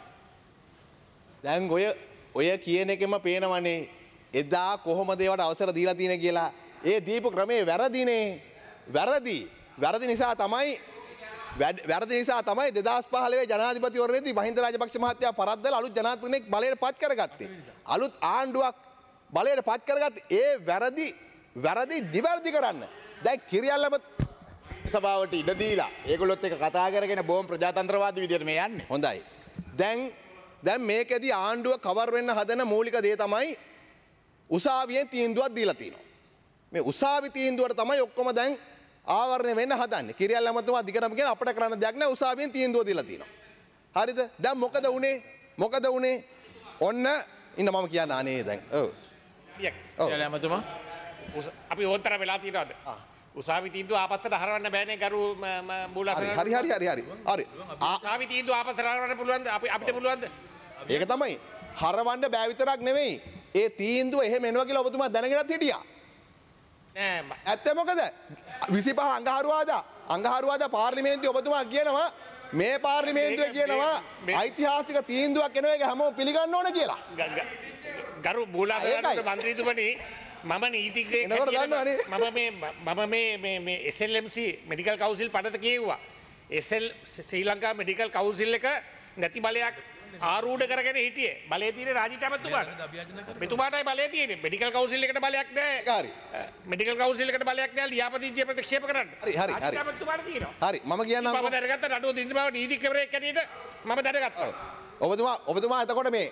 දැන් ඔය ඔය කියන එකෙම පේනවනේ එදා කොහොමද ඒවට අවසර දීලා තියෙන කියලා. ඒ දීපු ක්‍රමේ වැරදිනේ. වැරදි. වැරදි නිසා තමයි වැරදි නිසා තමයි දෙදහස් පහළොව ජනාධිපතිවරණයේදී මහින්ද රාජපක්ෂ මහත්තයා පරද්දලා අලුත් ජනාධිපතිනෙක් බලයට පත් කරගත්තේ. අලුත් ආණ්ඩුවක් බලයට පත් කරගත්තේ ඒ වැරදි වැරදි නිවැරදි කරන්න. දැන් කිරියල්ලම සභාවට ඉඩ දීලා ඒගොල්ලොත් එක්ක කතා කරගෙන බොහොම ප්‍රජාතන්ත්‍රවාදී විදියට මේ යන්නේ. හොඳයි. දැන් දැන් මේකෙදී ආණ්ඩුව කවර් වෙන්න හදන මූලික දේ තමයි උසාවියෙන් තීන්දුවක් දීලා තියෙනවා. මේ උසාවි තීන්දුවට තමයි ඔක්කොම දැන් ආවරණය වෙන්න හදන්නේ. කිරියල් ඇමතුමා දිගටම කියන අපිට කරන්න දෙයක් නැහැ උසාවියෙන් තීන්දුව දීලා තියෙනවා. හරිද? දැන් මොකද උනේ? මොකද උනේ? ඔන්න ඉන්න මම කියන්න අනේ දැන්. ඔව්. විජේදාස ඇමතුමා අපි ඕන්තර වෙලා තියෙනවද? උසාවි තීන්දුව ආපස්සට හරවන්න බෑනේ ගරු මූලාසන. හරි හරි හරි හරි. හරි. උසාවි තීන්දුව ආපස්සට හරවන්න පුළුවන්ද? අපි අපිට පුළුවන්ද? ඒක තමයි. හරවන්න බෑ විතරක් නෙවෙයි. ඒ තීන්දුව එහෙම එනවා කියලා ඔබතුමා දැනගෙනත් හිටියා. නෑ ඇත්ත මොකද? විසිපහ අඟහරුවාදා අඟහරුවාදා පාර්ලිමේන්තුවේ ඔබතුමා කියනවා මේ පාර්ලිමේන්තුවේ කියනවා ඓතිහාසික තීන්දුවක් එනවා ඒක හැමෝම පිළිගන්න ඕන කියලා. ගරු මූලාසන මන්ත්‍රීතුමනි මම නීතිඥයෙක් මම මේ මම මේ මේ මේ S L M C medical council පනත කියෙව්වා. S L Sri Lanka medical council එක නැති බලයක් ආරූඪ කරගෙන හිටියේ. බලය තියෙන්නේ රාජිත ඇමතුමාට. මෙතුමාටයි බලය තියෙන්නේ. මෙඩිකල් කවුන්සිල් එකට බලයක් නැහැ. හරි. මෙඩිකල් කවුන්සිල් එකට බලයක් නැහැ ලියාපදිංචිය ප්‍රතික්ෂේප කරන්න. හරි හරි හරි. ඇමතුමාට තියෙනවා. හරි මම කියන්නම්. මම දැනගත්ත නඩුව දින්න බව නීතිඥවරයෙක් හැටියට මම දැනගත්තා. ඔබතුමා ඔබතුමා එතකොට මේ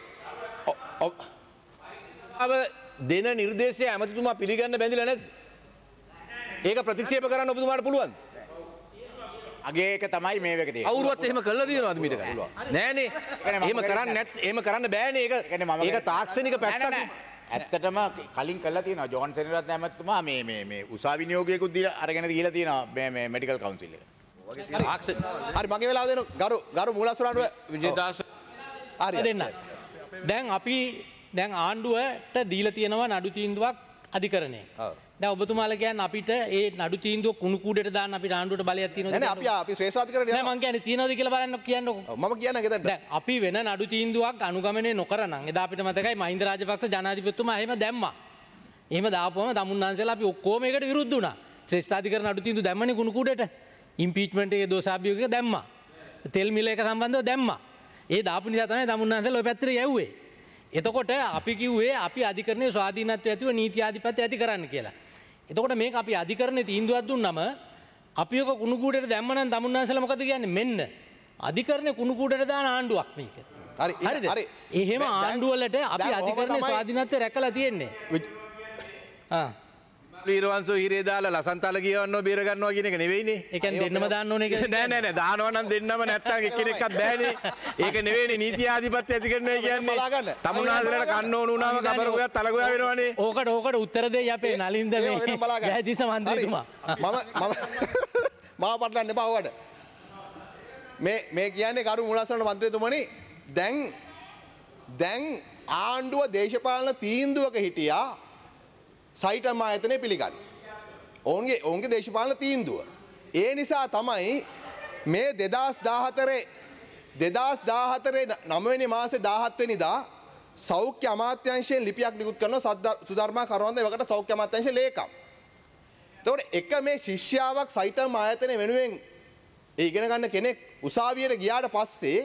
අව දෙන නිර්දේශය ඇමතිතුමා පිළිගන්න බැඳිලා නැද්ද? ඒක ප්‍රතික්ෂේප කරන්න ඔබතුමාට පුළුවන්ද? අගේ එක තමයි මේ වෙකට. අවුරුවත් එහෙම කළා තියෙනවද මීට කලින්? නෑනේ. එහෙම කරන්නේ නැත් එහෙම කරන්න බෑනේ. ඒක ඒක තාක්ෂණික පැත්තක්. ඇත්තටම කලින් කළා තියෙනවා ජෝන් සෙනරත්න ඇමතුමා මේ මේ මේ උසාවි නියෝගයකුත් දීලා අරගෙන දීලා තියෙනවා මේ මේ මෙඩිකල් කවුන්සිල් එක. හරි මගේ වෙලාව දෙන්න ගරු ගරු මූලාසුරාණුව විජේදාස හරි දෙන්න. දැන් අපි දැන් ආණ්ඩුවට දීලා තියෙනවා නඩු තීන්දුවක් අධිකරණයෙන්. දැන් ඔබතුමාලා කියන්නේ අපිට ඒ නඩු තීන්දුව කුණු කූඩේට දාන්න අපිට ආණ්ඩුවට බලයක් තියෙනවද? නෑ අපි අපි ශ්‍රේෂ්ඨාධිකරණය නෑ මං කියන්නේ තියෙනවද කියලා බලන්න කියන්නකෝ. මම කියන්නේ ගෙදරට. දැන් අපි වෙන නඩු තීන්දුවක් අනුගමනය නොකරනම් එදා අපිට මතකයි මහින්ද රාජපක්ෂ ජනාධිපතිතුමා එහෙම දැම්මා. එහෙම දාපුවම තමුන්නාන්සලා අපි ඔක්කොම ඒකට විරුද්ධ වුණා. ශ්‍රේෂ්ඨාධිකරණ නඩු තීන්දුව දැම්මනේ කුණු කූඩේට. ඉම්පීච්මන්ට් එකේ දෝෂාභියෝග එක දැම්මා. තෙල් මිල එක සම්බන්ධව දැම්මා. ඒ දාපු නිසා තමයි තමුන්නාන්සලා ඔය පැත්තට යවුවේ. එතකොට අපි කිව්වේ අපි අධිකරණයේ ස්වාධීනත්වය ඇතිව නීති ආධිපත්‍ය ඇති කරන්න කියලා. එතකොට මේක අපි අධිකරණයේ තීන්දුවක් දුන්නම අපි ඔක කුණු කූඩේට දැම්ම නම් තමුන්නාන්සලා මොකද කියන්නේ? මෙන්න අධිකරණයේ කුණු කූඩේට දාන ආණ්ඩුවක් මේක. හරි හරිද? හරි. එහෙම ආණ්ඩු වලට අපි අධිකරණයේ ස්වාධීනත්වය රැකලා තියෙන්නේ. ආ වීරවංශෝ හිරේ දාලා ලසන්තල කියවන්නෝ බේර ගන්නවා කියන එක නෙවෙයිනේ. ඒ කියන්නේ දෙන්නම දාන්න ඕනේ කියලා. නෑ නෑ නෑ දානවා නම් දෙන්නම නැත්තම් එක්කෙනෙක්වත් බෑනේ. ඒක නෙවෙයිනේ නීති ආධිපත්‍ය ඇති කරනවා කියන්නේ. තමුන්නාන්සලට කන්න ඕන වුණාම කබරගොයා තලගොයා වෙනවනේ. ඕකට ඕකට උත්තර දෙයි අපේ නලින්ද මේ ජයතිස්ස මන්ත්‍රීතුමා. මම මම මාව පටලන්න එපා ඔයාලට. මේ මේ කියන්නේ කරු මුලස්සන මන්ත්‍රීතුමනි දැන් දැන් ආණ්ඩුව දේශපාලන තීන්දුවක හිටියා සයිටම් ආයතනය පිළිගන්න. ඔවුන්ගේ ඔවුන්ගේ දේශපාලන තීන්දුව. ඒ නිසා තමයි මේ දෙදස් දාහතරේ දෙදස් දාහතරේ නවවෙනි මාසේ දාහත් වෙනිදා සෞඛ්‍ය අමාත්‍යාංශයෙන් ලිපියක් නිකුත් කරන සුධර්මා කරවන්ද එවකට සෞඛ්‍ය අමාත්‍යාංශ ලේකම්. එතකොට එක මේ ශිෂ්‍යාවක් සයිටම් ආයතනය වෙනුවෙන් ඒ ඉගෙන ගන්න කෙනෙක් උසාවියට ගියාට පස්සේ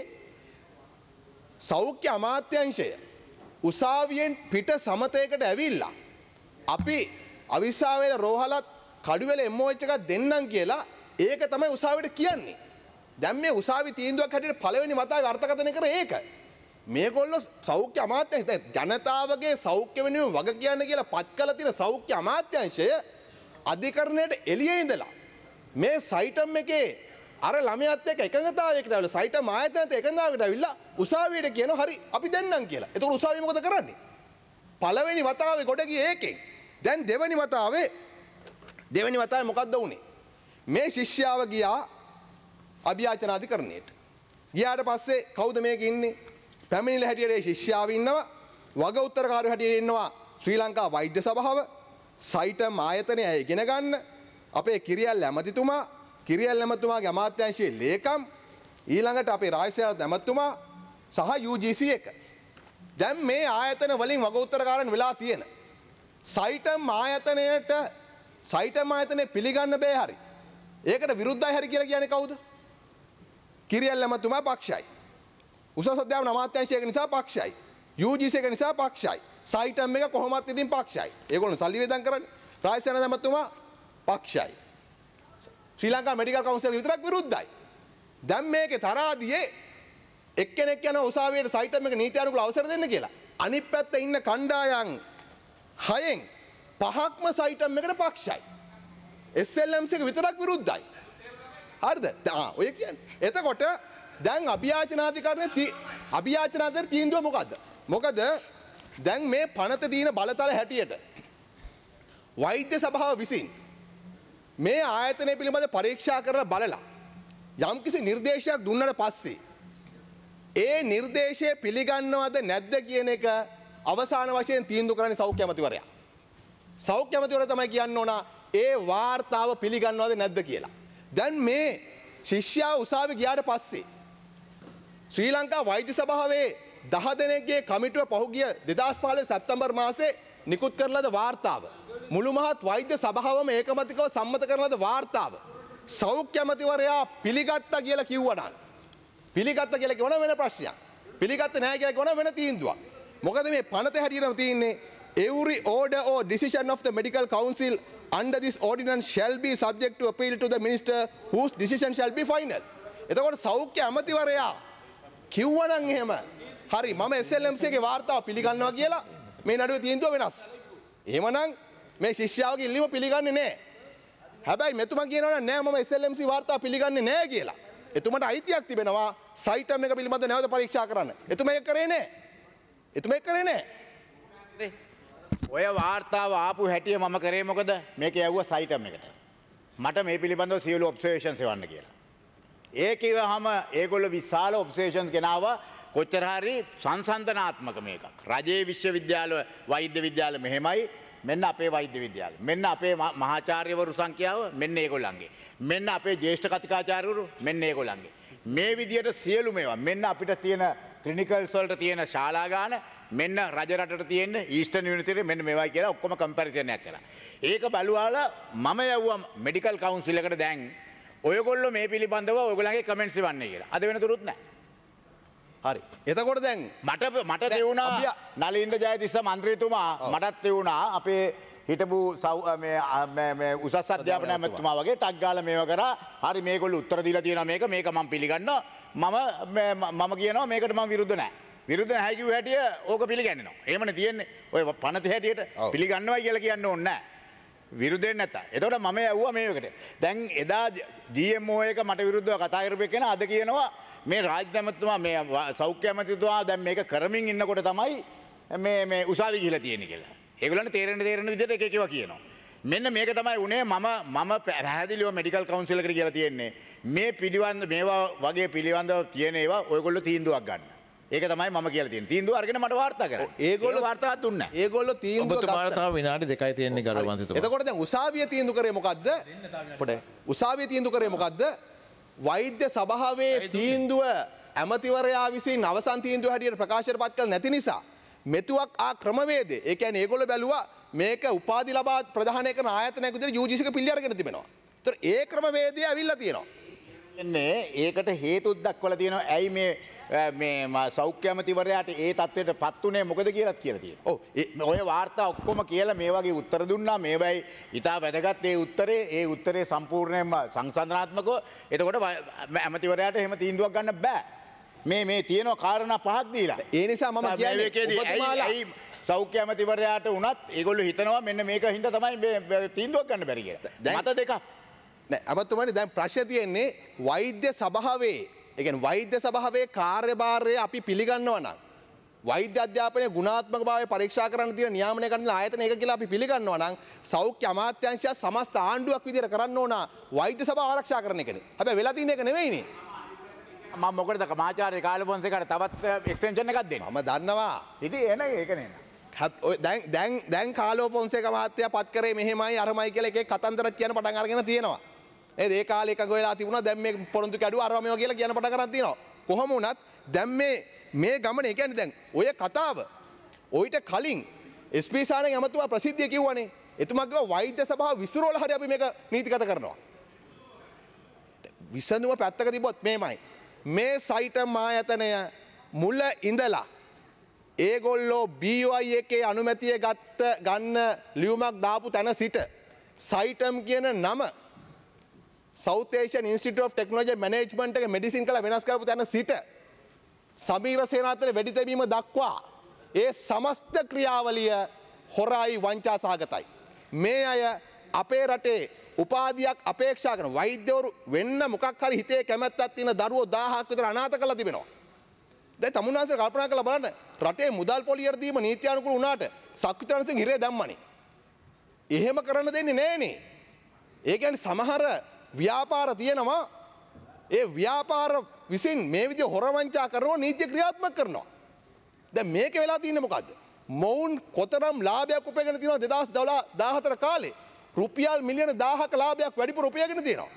සෞඛ්‍ය අමාත්‍යාංශය උසාවියෙන් පිට සමතයකට ඇවිල්ලා අපි අවිස්සාවේල රෝහලත් කඩුවෙල එම්මෝච් එකක් දෙන්නම් කියලා ඒක තමයි උසාවියට කියන්නේ. දැන් මේ උසාවි තීන්දුවක් හැටියට පළවෙනි වතාවේ අර්ථකථනය කර ඒක. මේගොල්ලෝ සෞඛ්‍ය අමාත්‍යාංශය ජනතාවගේ සෞඛ්‍ය වෙනුවෙන් වග කියන්න කියලා පත් කළ තියෙන සෞඛ්‍ය අමාත්‍යාංශය අධිකරණයට එළියේ ඉඳලා මේ සයිටම් එකේ අර ළමයාත් එක්ක එකඟතාවයකට ඇවිල්ලා සයිටම් ආයතනයත් එකඟතාවයකට ඇවිල්ලා උසාවියට කියනවා හරි අපි දෙන්නම් කියලා. එතකොට උසාවිය මොකද කරන්නේ? පළවෙනි වතාවේ ගොඩ ගියේ ඒකෙන්. දැන් දෙවැනි වතාවේ දෙවැනි වතාවේ මොකද්ද වුනේ? මේ ශිෂ්‍යාව ගියා අභියාචන අධිකරණයට. ගියාට පස්සේ කවුද මේක ඉන්නේ? පැමිණිලි හැටියට ඒ ශිෂ්‍යාව ඉන්නවා. වග උත්තරකාරයෝ හැටියට ඉන්නවා ශ්‍රී ලංකා වෛද්‍ය සභාව, සයිටම් ආයතනය ඉගෙන ගන්න, අපේ කිරියල් ඇමතිතුමා, කිරියල් ඇමතිතුමාගේ අමාත්‍යාංශයේ ලේකම්, ඊළඟට අපේ රාජසේන ඇමතිතුමා සහ යූ ජී සී එක. දැන් මේ ආයතන වලින් වග උත්තරකාරයන් වෙලා තියෙන සයිටම් ආයතනයට සයිටම් ආයතනය පිළිගන්න බෑ හරි. ඒකට විරුද්ධයි හරි කියලා කියන්නේ කවුද? කිරියල් ඇමතුමා පක්ෂයි. උසස් අධ්‍යාපන අමාත්‍යාංශය නිසා පක්ෂයි. යූ ජී සී එක නිසා පක්ෂයි. සයිටම් එක කොහොමත් ඉතින් පක්ෂයි. ඒගොල්ලෝ සල්ලි වේදම් කරන්නේ. රාජසේන ඇමතුමා පක්ෂයි. ශ්‍රී ලංකා මෙඩිකල් කවුන්සිල් විතරක් විරුද්ධයි. දැන් මේකේ තරාදියේ එක්කෙනෙක් යන උසාවියට සයිටම් එක නීති අනුකූල අවසර දෙන්න කියලා. අනිත් පැත්තේ ඉන්න කණ්ඩායම් හයෙන් පහක්ම සයිටම් එකට පක්ෂයි. එස් එල් එම් සී එක විතරක් විරුද්ධයි. හරිද? ආ ඔය කියන්නේ. එතකොට දැන් අභියාචනාධිකරණයේ අභියාචනාධිකරණ තීන්දුව මොකද්ද? මොකද දැන් මේ පනත තියෙන බලතල හැටියට වෛද්‍ය සභාව විසින් මේ ආයතනය පිළිබඳ පරීක්ෂා කරලා බලලා යම්කිසි නිර්දේශයක් දුන්නට පස්සේ ඒ නිර්දේශය පිළිගන්නවද නැද්ද කියන එක අවසාන වශයෙන් තීන්දුව කරන්නේ සෞඛ්‍ය අමාත්‍යවරයා. සෞඛ්‍ය අමාත්‍යවරයා තමයි කියන්න ඕන ඒ වාර්තාව පිළිගන්නවද නැද්ද කියලා. දැන් මේ ශිෂ්‍යයා උසාවි ගියාට පස්සේ ශ්‍රී ලංකා වෛද්‍ය සභාවේ දහ දෙනෙක්ගේ කමිටුව පහුගිය දෙදහස් පහළොව සැප්තැම්බර් මාසේ නිකුත් කරලද වාර්තාව. මුළු මහත් වෛද්‍ය සභාවම ඒකමතිකව සම්මත කරලද වාර්තාව. සෞඛ්‍ය අමාත්‍යවරයා පිළිගත්තා කියලා කිව්වනම් පිළිගත්ත කියලා කියවන වෙන ප්‍රශ්නයක්. පිළිගත්තේ නැහැ කියලා කියවන වෙන තීන්දුවක්. මොකද මේ පනත හැටියටම තියෙන්නේ every order or decision of the medical council under this ordinance shall be subject to appeal to the minister whose decision shall be final. එතකොට සෞඛ්‍ය අමාත්‍යවරයා කිව්වනම් එහෙම හරි මම එස් එල් එම් සී එකේ වාර්තාව පිළිගන්නවා කියලා මේ නඩුවේ තීන්දුව වෙනස්. එහෙමනම් මේ ශිෂ්‍යාවගේ ඉල්ලීම පිළිගන්නේ නැහැ. හැබැයි මෙතුමා කියනවා නෑ මම එස් එල් එම් සී වාර්තාව පිළිගන්නේ නැහැ කියලා. එතුමට අයිතියක් තිබෙනවා සයිටම් එක පිළිබඳව නැවත පරීක්ෂා කරන්න. එතුමා ඒක කරේ නැහැ. එතුමා ඒක කරේ නැහැ. ඔය වාර්තාව ආපු හැටිය මම කරේ මොකද? මේක යවුවා සයිටම් එකට. මට මේ පිළිබඳව සියලු ඔබ්සර්වේෂන්ස් එවන්න කියලා. ඒ කිව්වහම ඒගොල්ලෝ විශාල ඔබ්සර්වේෂන්ස් ගෙනාවා. කොච්චර හරි සංසන්දනාත්මක මේකක්. රජයේ විශ්වවිද්‍යාල වෛද්‍ය විද්‍යාල මෙහෙමයි. මෙන්න අපේ වෛද්‍ය විද්‍යාල. මෙන්න අපේ මහාචාර්යවරු සංඛ්‍යාව මෙන්න ඒගොල්ලන්ගේ. මෙන්න අපේ ජ්‍යෙෂ්ඨ කතිකාචාර්යවරු මෙන්න ඒගොල්ලන්ගේ. මේ විදියට සියලු මේවා මෙන්න අපිට තියෙන ක්ලිනිකල්ස් වලට තියෙන ශාලා ගාන මෙන්න රජ රටට තියෙන ඊස්ටර්න් යුනිවර්සිටි මෙන්න මේවයි කියලා ඔක්කොම කම්පැරිසන් එකක් කරා. ඒක බලුවාලා මම යවුවා මෙඩිකල් කවුන්සිල් එකට දැන් ඔයගොල්ලෝ මේ පිළිබඳව ඔයගොල්ලන්ගේ කමෙන්ට්ස් ඉවන්නේ කියලා. අද වෙනතුරුත් නැහැ. හරි. එතකොට දැන් මට මට තෙවුණා නලින්ද ජයතිස්ස මන්ත්‍රීතුමා මටත් තෙවුණා අපේ හිටපු උසස් අධ්‍යාපන ඇමතිතුමා වගේ ටක් ගාලා මේව කරා. හරි මේගොල්ලෝ උත්තර දීලා තියෙනවා මේක මේක මම පිළිගන්නවා. මම මම කියනවා මේකට මම විරුද්ධ නැහැ. විරුද්ධ නැහැ කිව්ව හැටිය ඕක පිළිගන්නවා. එහෙමනේ තියෙන්නේ. ඔය පනත හැටියට පිළිගන්නවා කියලා කියන්න ඕනේ නැහැ. විරුද්ධෙන් නැත. එතකොට මම යවුවා මේකට. දැන් එදා ජී එම් ඕ එක මට විරුද්ධව කතා කරපු කෙනා අද කියනවා මේ රාජ්‍ය ඇමතිතුමා මේ සෞඛ්‍ය ඇමතිතුමා දැන් මේක කරමින් ඉන්නකොට තමයි මේ මේ උසාවි ගිහිලා තියෙන්නේ කියලා. ඒගොල්ලන්ට තේරෙන්න තේරෙන විදිහට එක එකව කියනවා. මෙන්න මේක තමයි උනේ මම මම පැහැදිලිව මෙඩිකල් කවුන්සිල් එකට කියලා තියෙන්නේ. මේ පිළිවන්ද මේවා වගේ පිළිවන්දව තියෙන ඒවා ඔයගොල්ලෝ තීන්දුවක් ගන්න. ඒක තමයි මම කියලා තියෙන්නේ. තීන්දුව අරගෙන මට වාර්තා කරන්න. ඒගොල්ලෝ වාර්තාවක් දුන්නා. ඒගොල්ලෝ තීන්දුව ඔබතුමාට තව විනාඩි දෙකයි තියෙන්නේ ගරු මන්ත්‍රීතුමා. එතකොට දැන් උසාවිය තීන්දුව කරේ මොකද්ද? පොඩේ. උසාවිය තීන්දුව කරේ මොකද්ද? වෛද්‍ය සභාවේ තීන්දුව ඇමතිවරයා විසින් අවසන් තීන්දුව හැටියට ප්‍රකාශයට පත් කළ නැති නිසා මෙතුවක් ආ ක්‍රමවේදය. ඒ කියන්නේ ඒගොල්ලෝ බැලුවා මේක උපාධි ලබා ප්‍රදානය කරන ආයතනයක් විදිහට යූ ජී සී එක පිළි අරගෙන තිබෙනවා. ඒතර ඒ ක්‍රමවේදය ඇවිල්ලා තියෙනවා. එන්නේ ඒකට හේතුත් දක්වලා තියෙනවා. ඇයි මේ මේ සෞඛ්‍ය ඇමතිවරයාට ඒ තත්ත්වයට පත් උනේ මොකද කියලාත් කියලා තියෙනවා. ඔව් ඔය වාර්තා ඔක්කොම කියලා මේ වගේ උත්තර දුන්නා. මේවයි ඉතා වැදගත් ඒ උත්තරේ. ඒ උත්තරේ සම්පූර්ණයෙන්ම සංසන්දනාත්මකව. එතකොට ඇමතිවරයාට එහෙම තීන්දුවක් ගන්න බෑ. මේ මේ තියෙනවා කාරණා පහක් දීලා. ඒ නිසා මම කියන්නේ ඔබතුමාලා සෞඛ්‍ය ඇමතිවරයාට උනත් ඒගොල්ලෝ හිතනවා මෙන්න මේක හින්දා තමයි මේ තීන්දුවක් ගන්න බැරි කියලා. මත දෙකක්. නෑ අමතුමානි දැන් ප්‍රශ්නේ තියෙන්නේ වෛද්‍ය සභාවේ ඒ කියන්නේ වෛද්‍ය සභාවේ කාර්යභාරය අපි පිළිගන්නවා නම් වෛද්‍ය අධ්‍යාපනයේ ගුණාත්මක භාවය පරීක්ෂා කරන්න තියෙන නියාමනය කරන ආයතන එක කියලා අපි පිළිගන්නවා නම් සෞඛ්‍ය අමාත්‍යාංශය සමස්ත ආණ්ඩුවක් විදිහට කරන්න ඕන වෛද්‍ය සභාව ආරක්ෂා කරන එකනේ. හැබැයි වෙලා තියෙන එක නෙවෙයිනේ. මම මොකටද කමාචාර්ය කාලපොන්සේකට තවත් එක්ස්ටෙන්ෂන් එකක් දෙන්න. මම දන්නවා. ඉතින් එන ඒක නේ. දැන් දැන් දැන් කාලෝ ෆොන්සේක මහත්තයා පත් කරේ මෙහෙමයි අරමයි කියලා එක එක කතන්දර කියන පටන් අරගෙන තියෙනවා. නේද? ඒ කාලේ එකඟ වෙලා තිබුණා දැන් මේ පොරොන්දු කැඩුවා අරවා මේවා කියලා කියන පටන් ගන්න තියෙනවා. කොහොම වුණත් දැන් මේ මේ ගමන ඒ කියන්නේ දැන් ඔය කතාව ඔయిత කලින් එස් පී සානගේ ඇමතුමා ප්‍රසිද්ධිය කිව්වනේ. එතුමා කිව්වා වෛද්‍ය සභාව විසිරෝල හරි අපි මේක නීතිගත කරනවා. විසඳුම පැත්තක තිබ්බොත් මේමයි. මේ සයිටම් ආයතනය මුල ඉඳලා ඒගොල්ලෝ බී ඔ අයි එකේ අනුමැතිය ගත්ත ගන්න ලියුමක් දාපු තැන සිට සයිටම් කියන නම South Asian Institute of Technology and Management එක මෙඩිසින් කළ වෙනස් කරපු තැන සිට සමීර සේනාරත්න වෙඩි තැබීම දක්වා ඒ සමස්ත ක්‍රියාවලිය හොරයි වංචා සහගතයි. මේ අය අපේ රටේ උපාධියක් අපේක්ෂා කරන වෛද්‍යවරු වෙන්න මොකක් හරි හිතේ කැමැත්තක් තියෙන දරුවෝ දහයක් විතර අනාථ කරලා තිබෙනවා. දැන් තමුන්වහන්සේ කල්පනා කරලා බලන්න රටේ මුදල් පොලියට දීම නීත්‍යානුකූල වුණාට සක්විතිරණසිංහ හිරේ දැම්මනේ. එහෙම කරන්න දෙන්නේ නෑනේ. ඒ කියන්නේ සමහර ව්‍යාපාර තියෙනවා ඒ ව්‍යාපාර විසින් මේ විදිහ හොරවංචා කරනවා නීතිය ක්‍රියාත්මක කරනවා. දැන් මේක වෙලා තියෙන්නේ මොකද්ද? මොවුන් කොතරම් ලාභයක් උපයගෙන තියෙනවද දෙදාස් දාහතර කාලේ රුපියල් මිලියන දහයක ලාභයක් වැඩිපුර උපයගෙන තියෙනවා.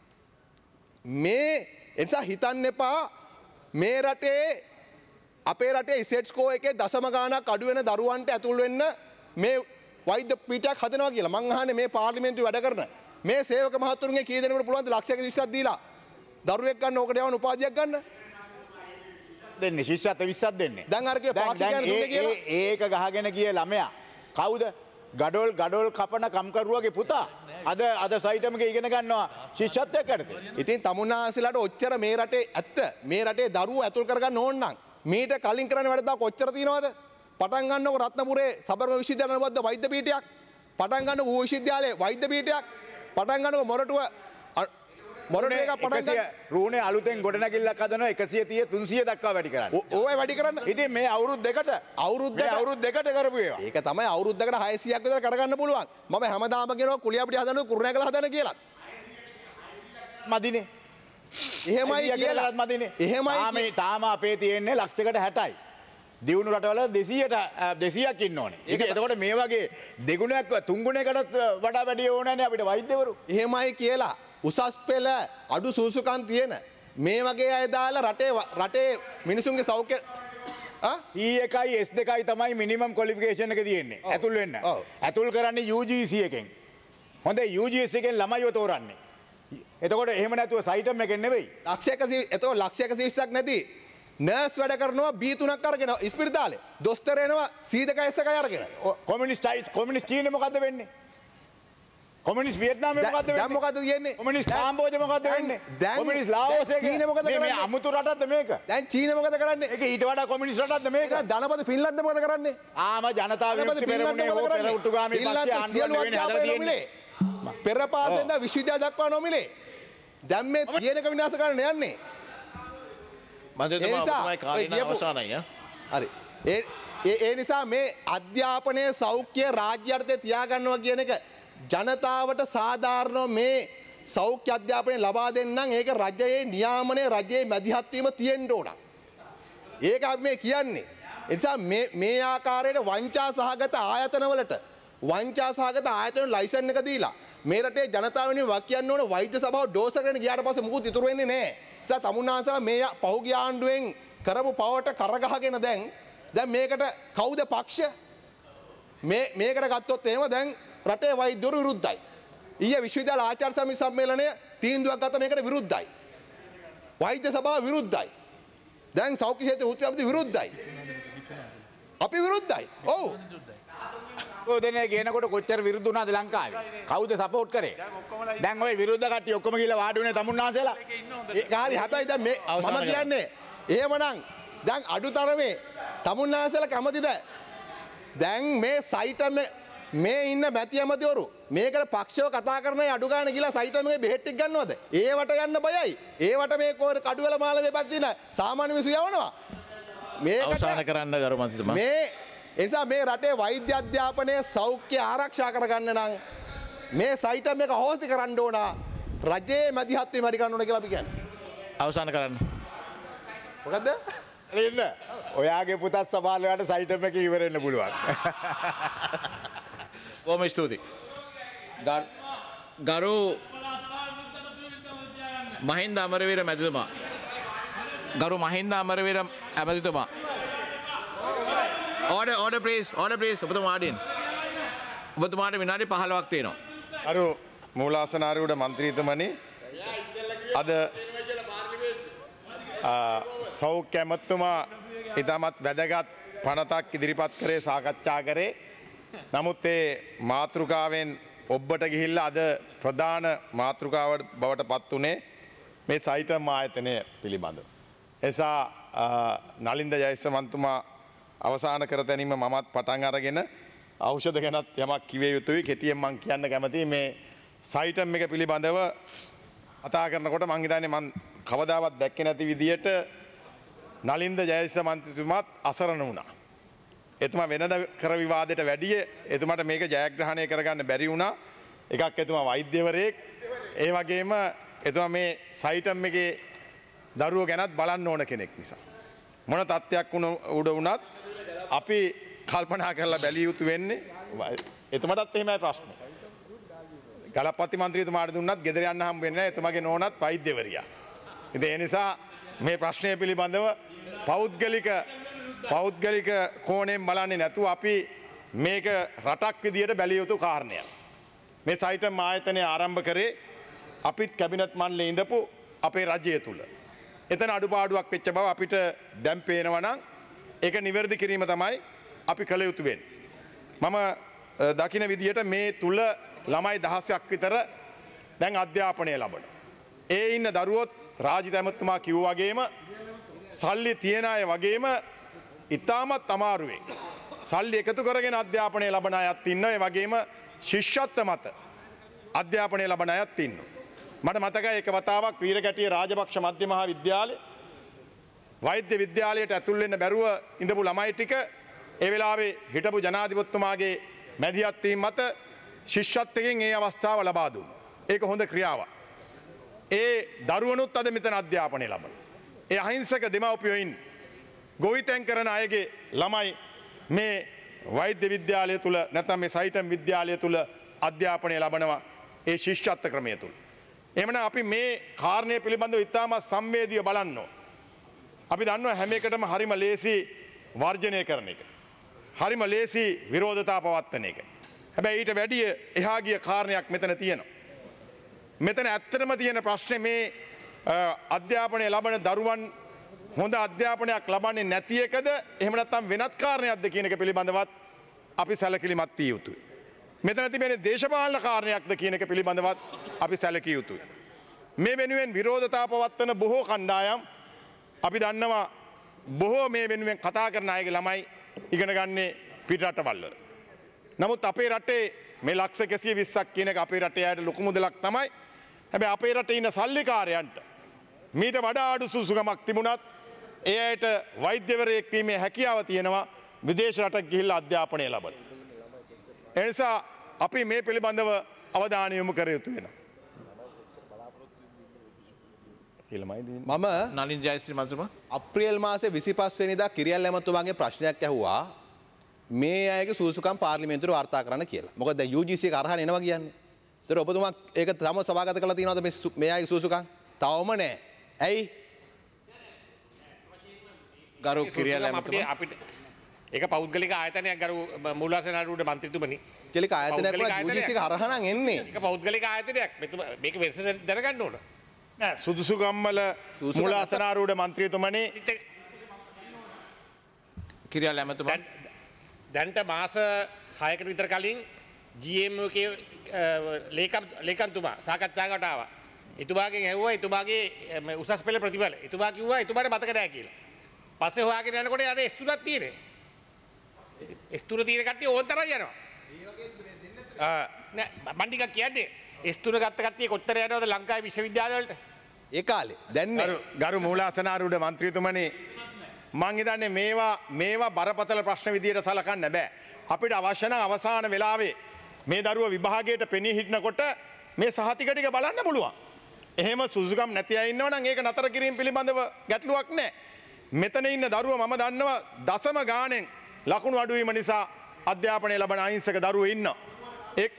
මේ එනිසා හිතන්න එපා මේ රටේ අපේ රටේ ඉසෙට් ස්කෝ එකේ දශම ගාණක් අඩු වෙන දරුවන්ට ඇතුල් වෙන්න මේ වෛද්‍ය පීඨයක් හදනවා කියලා. මං අහන්නේ මේ පාර්ලිමේන්තුවේ වැඩ කරන මේ සේවක මහතුරුන්ගේ කී දෙනෙකුට පුළුවන්ද ලක්ෂයක විස්සක් දීලා දරුවෙක් ගන්න ඕකට යවන උපාධියක් ගන්න? දෙන්නේ ශිෂ්‍යත්ව විස්සක් දෙන්නේ. දැන් අර කිය පාක්ෂිකයන් දුන්නේ කියලා. ඒක ගහගෙන ගිය ළමයා කවුද? ගඩොල් ගඩොල් කපන කම්කරුවගේ පුතා. අද අද සයිටමක ඉගෙන ගන්නවා ශිෂ්‍යත්වයක් යටතේ. ඉතින් තමුන්නාන්සලාට ඔච්චර මේ රටේ ඇත්ත මේ රටේ දරුවෝ ඇතුල් කරගන්න ඕන නම් මීට කලින් කරන වැඩ දාක ඔච්චර තියනවද? පටන් ගන්නකො රත්නපුරේ සබරගම විශ්වවිද්‍යාලය නබද්ද වෛද්‍ය පීඨයක්. පටන් ගන්නකො ඌ විශ්වවිද්‍යාලයේ වෛද්‍ය පීඨයක්. පටන් ගන්නකො මොරටුව මොරටුව එක පටන් ගන්න රූණේ අලුතෙන් ගොඩනැගිල්ලක් හදනවා එකසිය තිහ තුන්සිය දක්වා වැඩි කරන්න. ඕවා වැඩි කරන්න. ඉතින් මේ අවුරුදු දෙකට අවුරුද්දකට අවුරුදු දෙකට කරපු ඒවා. ඒක තමයි අවුරුද්දකට හයසියක් විතර කරගන්න පුළුවන්. මම හැමදාම කියනවා කුලියපිටිය හදනවා කුරුණෑගල හදන කියලා. මදිනේ. එහෙමයි කියලා මදිනේ. එහෙමයි තාම තාම අපේ තියෙන්නේ ලක්ෂයකට හැටයි. දියුණු රටවල දෙසීයට දෙසීයක් ඉන්න ඕනේ. ඒක එතකොට මේ වගේ දෙගුණයක් තුන්ගුණයකටත් වඩා වැඩි ඕනෑනේ අපිට වෛද්‍යවරු. එහෙමයි කියලා උසස් පෙළ අඩු සූසුකම් තියෙන මේ වගේ අය දාලා රටේ රටේ මිනිසුන්ගේ සෞඛ්‍ය ඊ එකයි එස් දෙකයි තමයි මිනිමම් ක්වොලිෆිකේෂන් එක තියෙන්නේ. ඇතුල් වෙන්න. ඇතුල් කරන්නේ යූ ජී සී එකෙන්. හොඳේ යූ ජී සී එකෙන් ළමයිව තෝරන්නේ. එතකොට එහෙම නැතුව සයිටම් එකෙන් නෙවෙයි. ලක්ෂ එකසී එතකොට ලක්ෂ එකසී විස්සක් නැති නර්ස් වැඩ කරනවා බී තුනක් අරගෙන ඉස්පිරිතාලේ. දොස්තර එනවා සී දෙකයි එස් එකයි අරගෙන. කොමියුනිස්ට් කොමියුනිස්ට් චීනේ මොකද්ද වෙන්නේ? කොමියුනිස්ට් වියට්නාමයේ මොකද්ද වෙන්නේ? දැන් මොකද්ද කියන්නේ? කොමියුනිස්ට් කාම්බෝජ මොකද්ද වෙන්නේ? කොමියුනිස්ට් ලාओस එක. චීනේ මොකද කරන්නේ? මේ අමුතු රටක්ද මේක? දැන් චීනේ මොකද කරන්නේ? ඒක ඊට වඩා කොමියුනිස්ට් රටක්ද මේක? ධනපති ෆින්ලන්ත මොකද කරන්නේ? ආම ජනතා විමුක්ති පෙරමුණේ හෝ පෙරවුටුගාමී පක්ෂය ආණ්ඩුවට වෙන්නේ හදලා තියෙන්නේ. පෙර පාසෙන් දා විශ්වවිද්‍යාල දක්වා නොමිලේ. දැන් මේ තියෙනක විනාශ කරන්න යන්නේ. මන්ත්‍රීතුමා ඔබතුමායි කාලීන අවසానයි ඈ. හරි. ඒ ඒ නිසා මේ අධ්‍යාපනයේ සෞඛ්‍ය රාජ්‍ය අර්ථය තියාගන්නවා කියන එක ජනතාවට සාධාරණව මේ සෞඛ්‍ය අධ්‍යාපනය ලබා දෙන්නම් ඒක රජයේ නියාමනය රජයේ මැදිහත් වීම තියෙන්න ඕන. ඒක අපි මේ කියන්නේ. ඒ නිසා මේ මේ ආකාරයට වංචා සහගත ආයතනවලට වංචා සහගත ආයතන ලයිසන් එක දීලා මේ රටේ ජනතාව වෙනුවෙන් වක් කියන්න ඕන වෛද්‍ය සභාව ඩෝස් කරගෙන ගියාට පස්සේ මුකුත් ඉතුරු වෙන්නේ නැහැ. ඒ නිසා තමුන්නාසලා මේ පහුගිය ආණ්ඩුවෙන් කරපු පවට කරගහගෙන දැන් දැන් මේකට කවුද පක්ෂ මේ මේකට ගත්තොත් එහෙම දැන් රටේ වෛද්‍යවරු විරුද්ධයි. ඊයේ විශ්වවිද්‍යාල ආචාර්ය සමිති සම්මේලනය තීන්දුවක් ගත්ත මේකට විරුද්ධයි. වෛද්‍ය සභාව විරුද්ධයි. දැන් සෞඛ්‍ය ක්ෂේත්‍ර වෘත්ති සමිතිය විරුද්ධයි. අපි විරුද්ධයි. ඔව්. ඔය දෙනේ ගේනකොට කොච්චර විරුද්ධ වුණාද ලංකාවේ? කවුද සපෝට් කරේ? දැන් ওই විරුද්ධ කට්ටිය ඔක්කොම ගිහලා වාඩි වුණේ තමුන්නාසෙලා. ඒක හරි. හැබැයි දැන් මේ මම කියන්නේ එහෙමනම් දැන් අඩුතරමේ තමුන්නාසෙලා කැමතිද? දැන් මේ සයිටම මේ ඉන්න මැති ඇමතිවරු මේකට පක්ෂව කතා කරන අඩු ගන්න ගිහලා සයිටම එකේ බෙහෙත් ටික ගන්නවද? ඒවට යන්න බයයි. ඒවට මේ කෝර කඩුවල මාළේ පැත්තින සාමාන්‍ය මිනිස්සු යවනවා. මේකට අවසන් කරන්න ගරු මන්ත්‍රීතුමා. මේ එසා මේ රටේ වෛද්‍ය අධ්‍යාපනය සෞඛ්‍ය ආරක්ෂා කරගන්න නම් මේ සයිටම් එක හෝසි කරන්න ඕන රජයේ මැදිහත් වීම වැඩි කරන්න ඕන කියලා අපි කියන්නේ. අවසන් කරන්න. මොකද්ද? එන්න. ඔයාගේ පුතත් සභාවලට සයිටම් එක ඉවර වෙන්න පුළුවන්. බොහොම ස්තුතියි. ගරු මහින්ද අමරවීර මැතිතුමා. ගරු Mahinda Amaraweera ඇමතිතුමා. Order, order please, order please. ඔබතුමා ආඩින්. ඔබතුමාට විනාඩි පහළොවක් තියෙනවා. අරු මූලාසනාරූඪ මන්ත්‍රීතුමනි අද සෞඛ්‍ය ඇමතිතුමා ඉතාමත් වැදගත් පනතක් ඉදිරිපත් කරේ සාකච්ඡා කරේ. නමුත් ඒ මාතෘකාවෙන් ඔබට ගිහිල්ලා අද ප්‍රධාන මාතෘකාවට බවට පත් වුණේ මේ සයිටම් ආයතනය පිළිබඳව. එසා නලින්ද ජයසමන්තුමා අවසාන කර තැනීම මමත් පටන් අරගෙන ඖෂධ ගැනත් යමක් කිවේ යුතුයි. කෙටියෙන් මං කියන්න කැමතියි මේ සයිටම් එක පිළිබඳව කතා කරනකොට මං හිතන්නේ මං කවදාවත් දැක්කේ නැති විදියට නලින්ද ජයසිංහ මන්ත්‍රීතුමාත් අසරණ වුණා. එතුමා වෙනද කර විවාදයට වැඩිය එතුමාට මේක ජයග්‍රහණය කරගන්න බැරි වුණා. එකක් එතුමා වෛද්‍යවරයෙක්, ඒ වගේම එතුමා මේ සයිටම් එකේ දරුවෝ ගැනත් බලන්න ඕන කෙනෙක් නිසා. මොන තත්ත්වයක් වුණ උඩ වුණත් අපි කල්පනා කරලා බැලිය යුතු වෙන්නේ. එතුමටත් එහෙමයි ප්‍රශ්නේ. ගලපති මන්ත්‍රීතුමාට දුන්නත් ගෙදර යන්න හම්බ වෙන්නේ නැහැ. එතුමාගේ නෝනත් වෛද්‍යවරියා. ඉතින් ඒ නිසා මේ ප්‍රශ්නය පිළිබඳව පෞද්ගලික පෞද්ගලික කෝණයෙන් බලන්නේ නැතුව අපි මේක රටක් විදියට බැලිය යුතු කාරණයක්. මේ සයිටම් ආයතනය ආරම්භ කරේ අපිත් කැබිනට් මණ්ඩලයේ ඉඳපු අපේ රජය තුල. එතන අඩුපාඩුවක් වෙච්ච බව අපිට දැන් පේනවා නම් ඒක නිවැරදි කිරීම තමයි අපි කළ යුතු වෙන්නේ. මම දකින විදියට මේ තුල ළමයි දහසක් විතර දැන් අධ්‍යාපනය ලබන. ඒ ඉන්න දරුවොත් රාජිත ඇමතුමා කිව්වා වගේම සල්ලි තියන අය වගේම ඉතාමත් අමාරුවෙන් සල්ලි එකතු කරගෙන අධ්‍යාපනය ලබන අයත් ඉන්නවා. ඒ වගේම ශිෂ්‍යත්ව මත අධ්‍යාපනය ලබන අයත් ඉන්නවා. මට මතකයි එක වතාවක් වීරගැටිය රාජපක්ෂ මධ්‍ය මහා විද්‍යාලය වෛද්‍ය විද්‍යාලයට ඇතුල් වෙන්න බැරුව ඉඳපු ළමයි ටික ඒ වෙලාවේ හිටපු ජනාධිපතිතුමාගේ මැදිහත් වීම මත ශිෂ්‍යත්වයෙන් ඒ අවස්ථාව ලබා දුන්නා. ඒක හොඳ ක්‍රියාවක්. ඒ දරුවනුත් අද මෙතන අධ්‍යාපනය ලබන. ඒ අහිංසක දෙමව්පියෝ ඉන්නේ. ගොවිතැන් කරන අයගේ ළමයි මේ වෛද්‍ය විද්‍යාලය තුළ නැත්නම් මේ සයිටම් විද්‍යාලය තුළ අධ්‍යාපනය ලබනවා ඒ ශිෂ්‍යත්ව ක්‍රමය තුළ. එහෙමනම් අපි මේ කාරණය පිළිබඳව ඉතාමත් සංවේදීව බලන්න ඕන. අපි දන්නවා හැම එකටම හරිම ලේසි වර්ජනය කරන එක. හරිම ලේසි විරෝධතා පවත්වන එක. හැබැයි ඊට වැඩිය එහා ගිය කාරණයක් මෙතන තියෙනවා. මෙතන ඇත්තටම තියෙන ප්‍රශ්නේ මේ අධ්‍යාපනය ලබන දරුවන් හොඳ අධ්‍යාපනයක් ලබන්නේ නැති එකද එහෙම නැත්නම් වෙනත් කාරණයක්ද කියන එක පිළිබඳවත් අපි සැලකිලිමත් විය යුතුයි. මෙතන තිබෙන දේශපාලන කාරණයක්ද කියන එක පිළිබඳවත් අපි සැලකිය යුතුයි. මේ වෙනුවෙන් විරෝධතා පවත්වන බොහෝ කණ්ඩායම් අපි දන්නවා බොහෝ මේ වෙනුවෙන් කතා කරන අයගේ ළමයි ඉගෙන ගන්නේ පිට රටවල්වල. නමුත් අපේ රටේ මේ ලක්ෂ එකසිය විස්සක් කියන එක අපේ රටේ අයට ලොකු මුදලක් තමයි. හැබැයි අපේ රටේ ඉන්න සල්ලිකාරයන්ට මීට වඩා අඩු සුසුකමක් තිබුණත් ඒ අයට වෛද්‍යවරයෙක් වීමේ හැකියාව තියෙනවා විදේශ රටක ගිහිල්ලා අධ්‍යාපනය ලබන. ඒ නිසා අපි මේ පිළිබඳව අවධානය යොමු කර යුතු වෙනවා. මම නලින් ජයශ්‍රී මන්ත්‍රතුමා අප්‍රේල් මාසේ විසිපස් වෙනිදා කිරියල් ඇමතුමාගේ ප්‍රශ්නයක් ඇහුවා මේ අයගේ සුසුකම් පාර්ලිමේන්තුවට වාර්තා කරන්න කියලා. මොකද දැන් යූ ජී සී එක අරහන එනවා කියන්නේ. ඒතර ඔබතුමා ඒක තම සභාගත කරලා තියෙනවද මේ මේ අයගේ සුසුකම්? තවම නැහැ. ඇයි? ගරු කිරියල් ඇමතුමා අපිට ඒක පෞද්ගලික ආයතනයක් ගරු මූලාසනාරූඪ මන්ත්‍රීතුමනි. පෞද්ගලික ආයතනයක් වල යූ ජී සී එක අරහන එන්නේ. ඒක පෞද්ගලික ආයතනයක්. මේක වෙනස දැනගන්න ඕන. නෑ සුදුසුකම්වල මූලාසනාරූඪ මන්ත්‍රීතුමනි කිරියල් ඇමතුමා දැන්ට මාස හයකට විතර කලින් ජී එම් එකේ ලේකම් ලේකම්තුමා සාකච්ඡාවකට ආවා. එතුමාගෙන් ඇහුවා එතුමාගේ උසස් පෙළ ප්‍රතිඵල. එතුමා කිව්වා එතුමාට මතක නැහැ කියලා. පස්සේ හොයාගෙන යනකොට යාට එස් තුනක් තියෙන්නේ. එස් තුන තියෙන කට්ටිය ඕන තරම් යනවා. නෑ මම ටිකක් කියන්නේ එස් තුන ගත්ත කට්ටිය කොච්චර යනවද ලංකාවේ විශ්වවිද්‍යාල වලට? ඒ කාලේ දැන් ගරු ගරු මූලාසනාරූඪ මන්ත්‍රීතුමනි මං හිතන්නේ මේවා මේවා බරපතල ප්‍රශ්න විදියට සලකන්න බෑ. අපිට අවශ්‍ය නම් අවසාන වෙලාවේ මේ දරුව විභාගයට පෙනී හිටනකොට මේ සහතික ටික බලන්න පුළුවන්. එහෙම සුසුකම් නැති අය ඉන්නවා නම් ඒක නතර කිරීම පිළිබඳව ගැටලුවක් නැහැ. මෙතන ඉන්න දරුව මම දන්නවා දශම ගාණෙන් ලකුණු අඩුවීම නිසා අධ්‍යාපනය ලබන අහිංසක දරුවෝ ඉන්නවා. එක්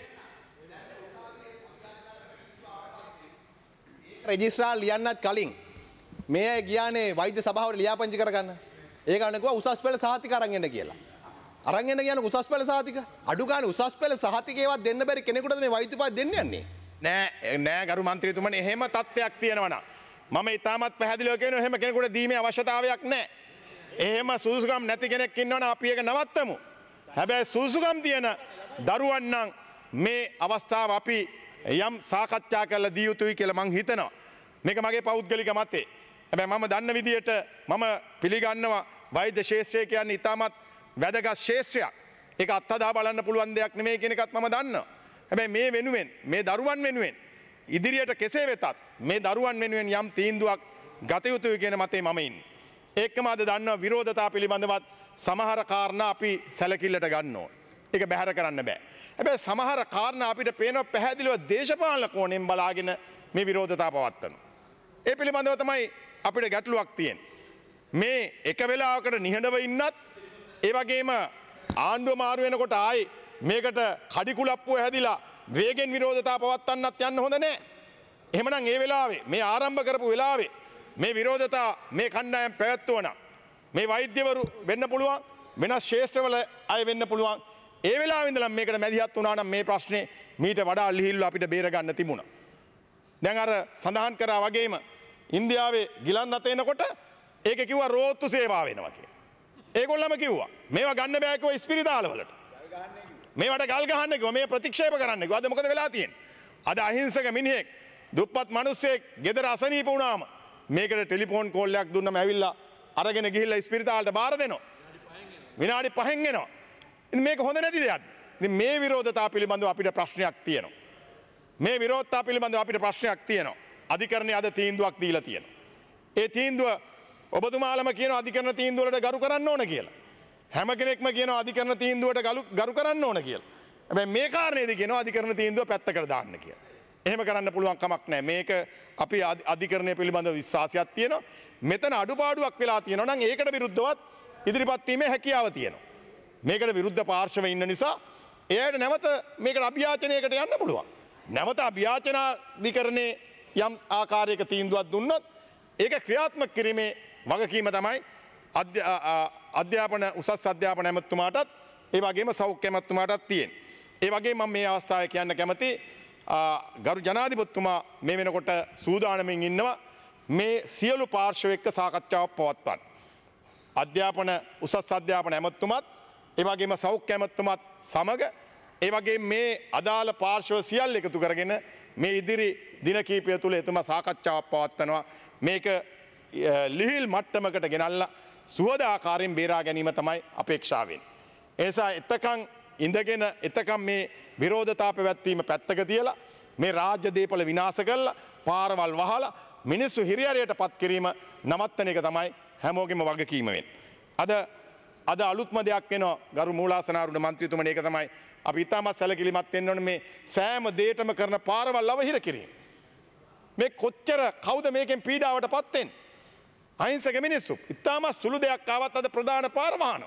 රෙජිස්ට්‍රාර් ලියන්නත් කලින් මේ අය ගියානේ වෛද්‍ය සභාවට ලියාපදිංචි කරගන්න. ඒ ගාන කිව්වා උසස් පෙළ සහතික අරන් එන්න කියලා. අරන් එන්න කියන උසස් පෙළ සහතික අඩු ගානේ උසස් පෙළ සහතිකේවත් දෙන්න බැරි කෙනෙකුටද මේ වෛද්‍ය උපාධිය දෙන්න යන්නේ? නෑ නෑ ගරු මන්ත්‍රීතුමනි එහෙම තත්ත්වයක් තියෙනවා නම් මම ඉතාමත් පැහැදිලිව කියනවා එහෙම කෙනෙකුට දීමේ අවශ්‍යතාවයක් නෑ. එහෙම සුසුකම් නැති කෙනෙක් ඉන්නවනම් අපි ඒක නවත්තමු. හැබැයි සුසුකම් තියෙන දරුවන් නම් මේ අවස්ථාව අපි යම් සාකච්ඡා කරලා දී යුතුයි කියලා මං හිතනවා. මේක මගේ පෞද්ගලික මතේ. හැබැයි මම දන්න විදියට මම පිළිගන්නවා වෛද්‍ය ශාස්ත්‍රය කියන්නේ ඉතාමත් වැදගත් ශාස්ත්‍රයක්. ඒක අත්හදා බලන්න පුළුවන් දෙයක් නෙමෙයි කියන එකත් මම දන්නවා. හැබැයි මේ වෙනුවෙන් මේ දරුවන් වෙනුවෙන් ඉදිරියට කෙසේ වෙතත් මේ දරුවන් වෙනුවෙන් යම් තීන්දුවක් ගත යුතුයි කියන මතේ මම ඉන්නේ. ඒකම අද දන්නවා විරෝධතා පිළිබඳවත් සමහර කාරණා අපි සැලකිල්ලට ගන්න ඕන. ඒක බැහැර කරන්න බෑ. හැබැයි සමහර කාරණා අපිට පේනවා පැහැදිලිව දේශපාලන කෝණයෙන් බලාගෙන මේ විරෝධතා පවත්වනවා. ඒ පිළිබඳව තමයි අපිට ගැටලුවක් තියෙන්නේ. මේ එක වෙලාවකට නිහඬව ඉන්නත් ඒ වගේම ආණ්ඩුව මාරු වෙනකොට ආයේ මේකට කඩිකුලප්පුව හැදිලා වේගෙන් විරෝධතා පවත්වන්නත් යන්න හොඳ නැහැ. එහෙමනම් ඒ වෙලාවේ මේ ආරම්භ කරපු වෙලාවේ මේ විරෝධතා මේ කණ්ඩායම් පැවැත්වුවා නම් මේ වෛද්‍යවරු වෙන්න පුළුවන් වෙනස් ශාස්ත්‍රවල අය වෙන්න පුළුවන්. ඒ වෙලාවෙ ඉඳලා මේකට මැදිහත් වුණා නම් මේ ප්‍රශ්නේ මීට වඩා ලිහිල්ව අපිට බේර ගන්න තිබුණා. දැන් අර සඳහන් කරා වගේම ඉන්දියාවේ ගිලන් අත එනකොට ඒක කිව්වා රෝත්තු සේවාව වෙනවා කියලා. ඒගොල්ලම කිව්වා මේවා ගන්න බෑ කිව්වා ඉස්පිරිතාල වලට. මේවට ගල් ගහන්න කිව්වා මේ ප්‍රතික්ෂේප කරන්න කිව්වා. අද මොකද වෙලා තියෙන්නේ? අද අහිංසක මිනිහෙක් දුප්පත් මිනිස්සෙක් ගෙදර අසනීප වුණාම මේකට ටෙලිෆෝන් කෝල් එකක් දුන්නම ඇවිල්ලා අරගෙන ගිහිල්ලා ඉස්පිරිතාලට බාර දෙනවා. විනාඩි පහෙන් එනවා. ඉතින් මේක හොඳ නැති දෙයක්. ඉතින් මේ විරෝධතා පිළිබඳව අපිට ප්‍රශ්නයක් තියෙනවා. මේ විරෝධතා පිළිබඳව අපිට ප්‍රශ්නයක් තියෙනවා. අධිකරණය අද තීන්දුවක් දීලා තියෙනවා. ඒ තීන්දුව ඔබතුමාලම කියන අධිකරණ තීන්දුව වලට ගරු කරන්න ඕන කියලා. හැම කෙනෙක්ම කියනවා අධිකරණ තීන්දුවට ගරු කරන්න ඕන කියලා. හැබැයි මේ කාරණේදී කියනවා අධිකරණ තීන්දුව පැත්තකට දාන්න කියලා. එහෙම කරන්න පුළුවන් කමක් නැහැ. මේක අපි අධිකරණය පිළිබඳව විශ්වාසයක් තියෙනවා. මෙතන අඩුපාඩුවක් වෙලා තියෙනවා නම් ඒකට විරුද්ධවත් ඉදිරිපත් වීමේ හැකියාව තියෙනවා. මේකට විරුද්ධ පාර්ශව ඉන්න නිසා එයාට නැවත මේකට අභියාචනයකට යන්න පුළුවන්. නැවත අභියාචනාධිකරණයේ යම් ආකාරයක තීන්දුවක් දුන්නොත් ඒක ක්‍රියාත්මක කිරීමේ වගකීම තමයි අධ්‍යාපන උසස් අධ්‍යාපන ඇමතුමාටත් ඒ වගේම සෞඛ්‍ය ඇමතුමාටත් තියෙන්නේ. ඒ වගේම මම මේ අවස්ථාවේ කියන්න කැමති ගරු ජනාධිපතිතුමා මේ වෙනකොට සූදානමින් ඉන්නවා මේ සියලු පාර්ශ්ව එක්ක සාකච්ඡාවක් පවත්වන්න. අධ්‍යාපන උසස් අධ්‍යාපන ඇමතුමත් ඒ වගේම සෞඛ්‍ය ඇමතුමත් සමග ඒ වගේ මේ අදාළ පාර්ශ්ව සියල්ල එකතු කරගෙන මේ ඉදිරි දින කීපය තුළ එතුමා සාකච්ඡාවක් පවත්වනවා. මේක ලිහිල් මට්ටමකට ගෙනල්ලා සුවද ආකාරයෙන් බේරා ගැනීම තමයි අපේක්ෂාවෙන්. එනිසා එතකන් ඉඳගෙන එතකම් මේ විරෝධතා පැවැත්වීම පැත්තක තියලා මේ රාජ්‍ය දේපල විනාශ කරලා පාරවල් වහලා මිනිස්සු හිරිහැරයට පත් කිරීම නවත්තන එක තමයි හැමෝගෙම වගකීම වෙන්නේ. අද අද අලුත්ම දෙයක් වෙනවා ගරු මූලාසනාරූඪ මන්ත්‍රීතුමනි. ඒක තමයි අපි ඉතාමත් සැලකිලිමත් වෙන්න ඕනේ මේ සෑම දෙයකම කරන පාරවල් අවහිර කිරීම. මේ කොච්චර කවුද මේකෙන් පීඩාවට පත් වෙන්නේ? අහිංසක මිනිස්සු. ඉතාමත් සුළු දෙයක් ආවත් අද ප්‍රධාන පාර වහනවා.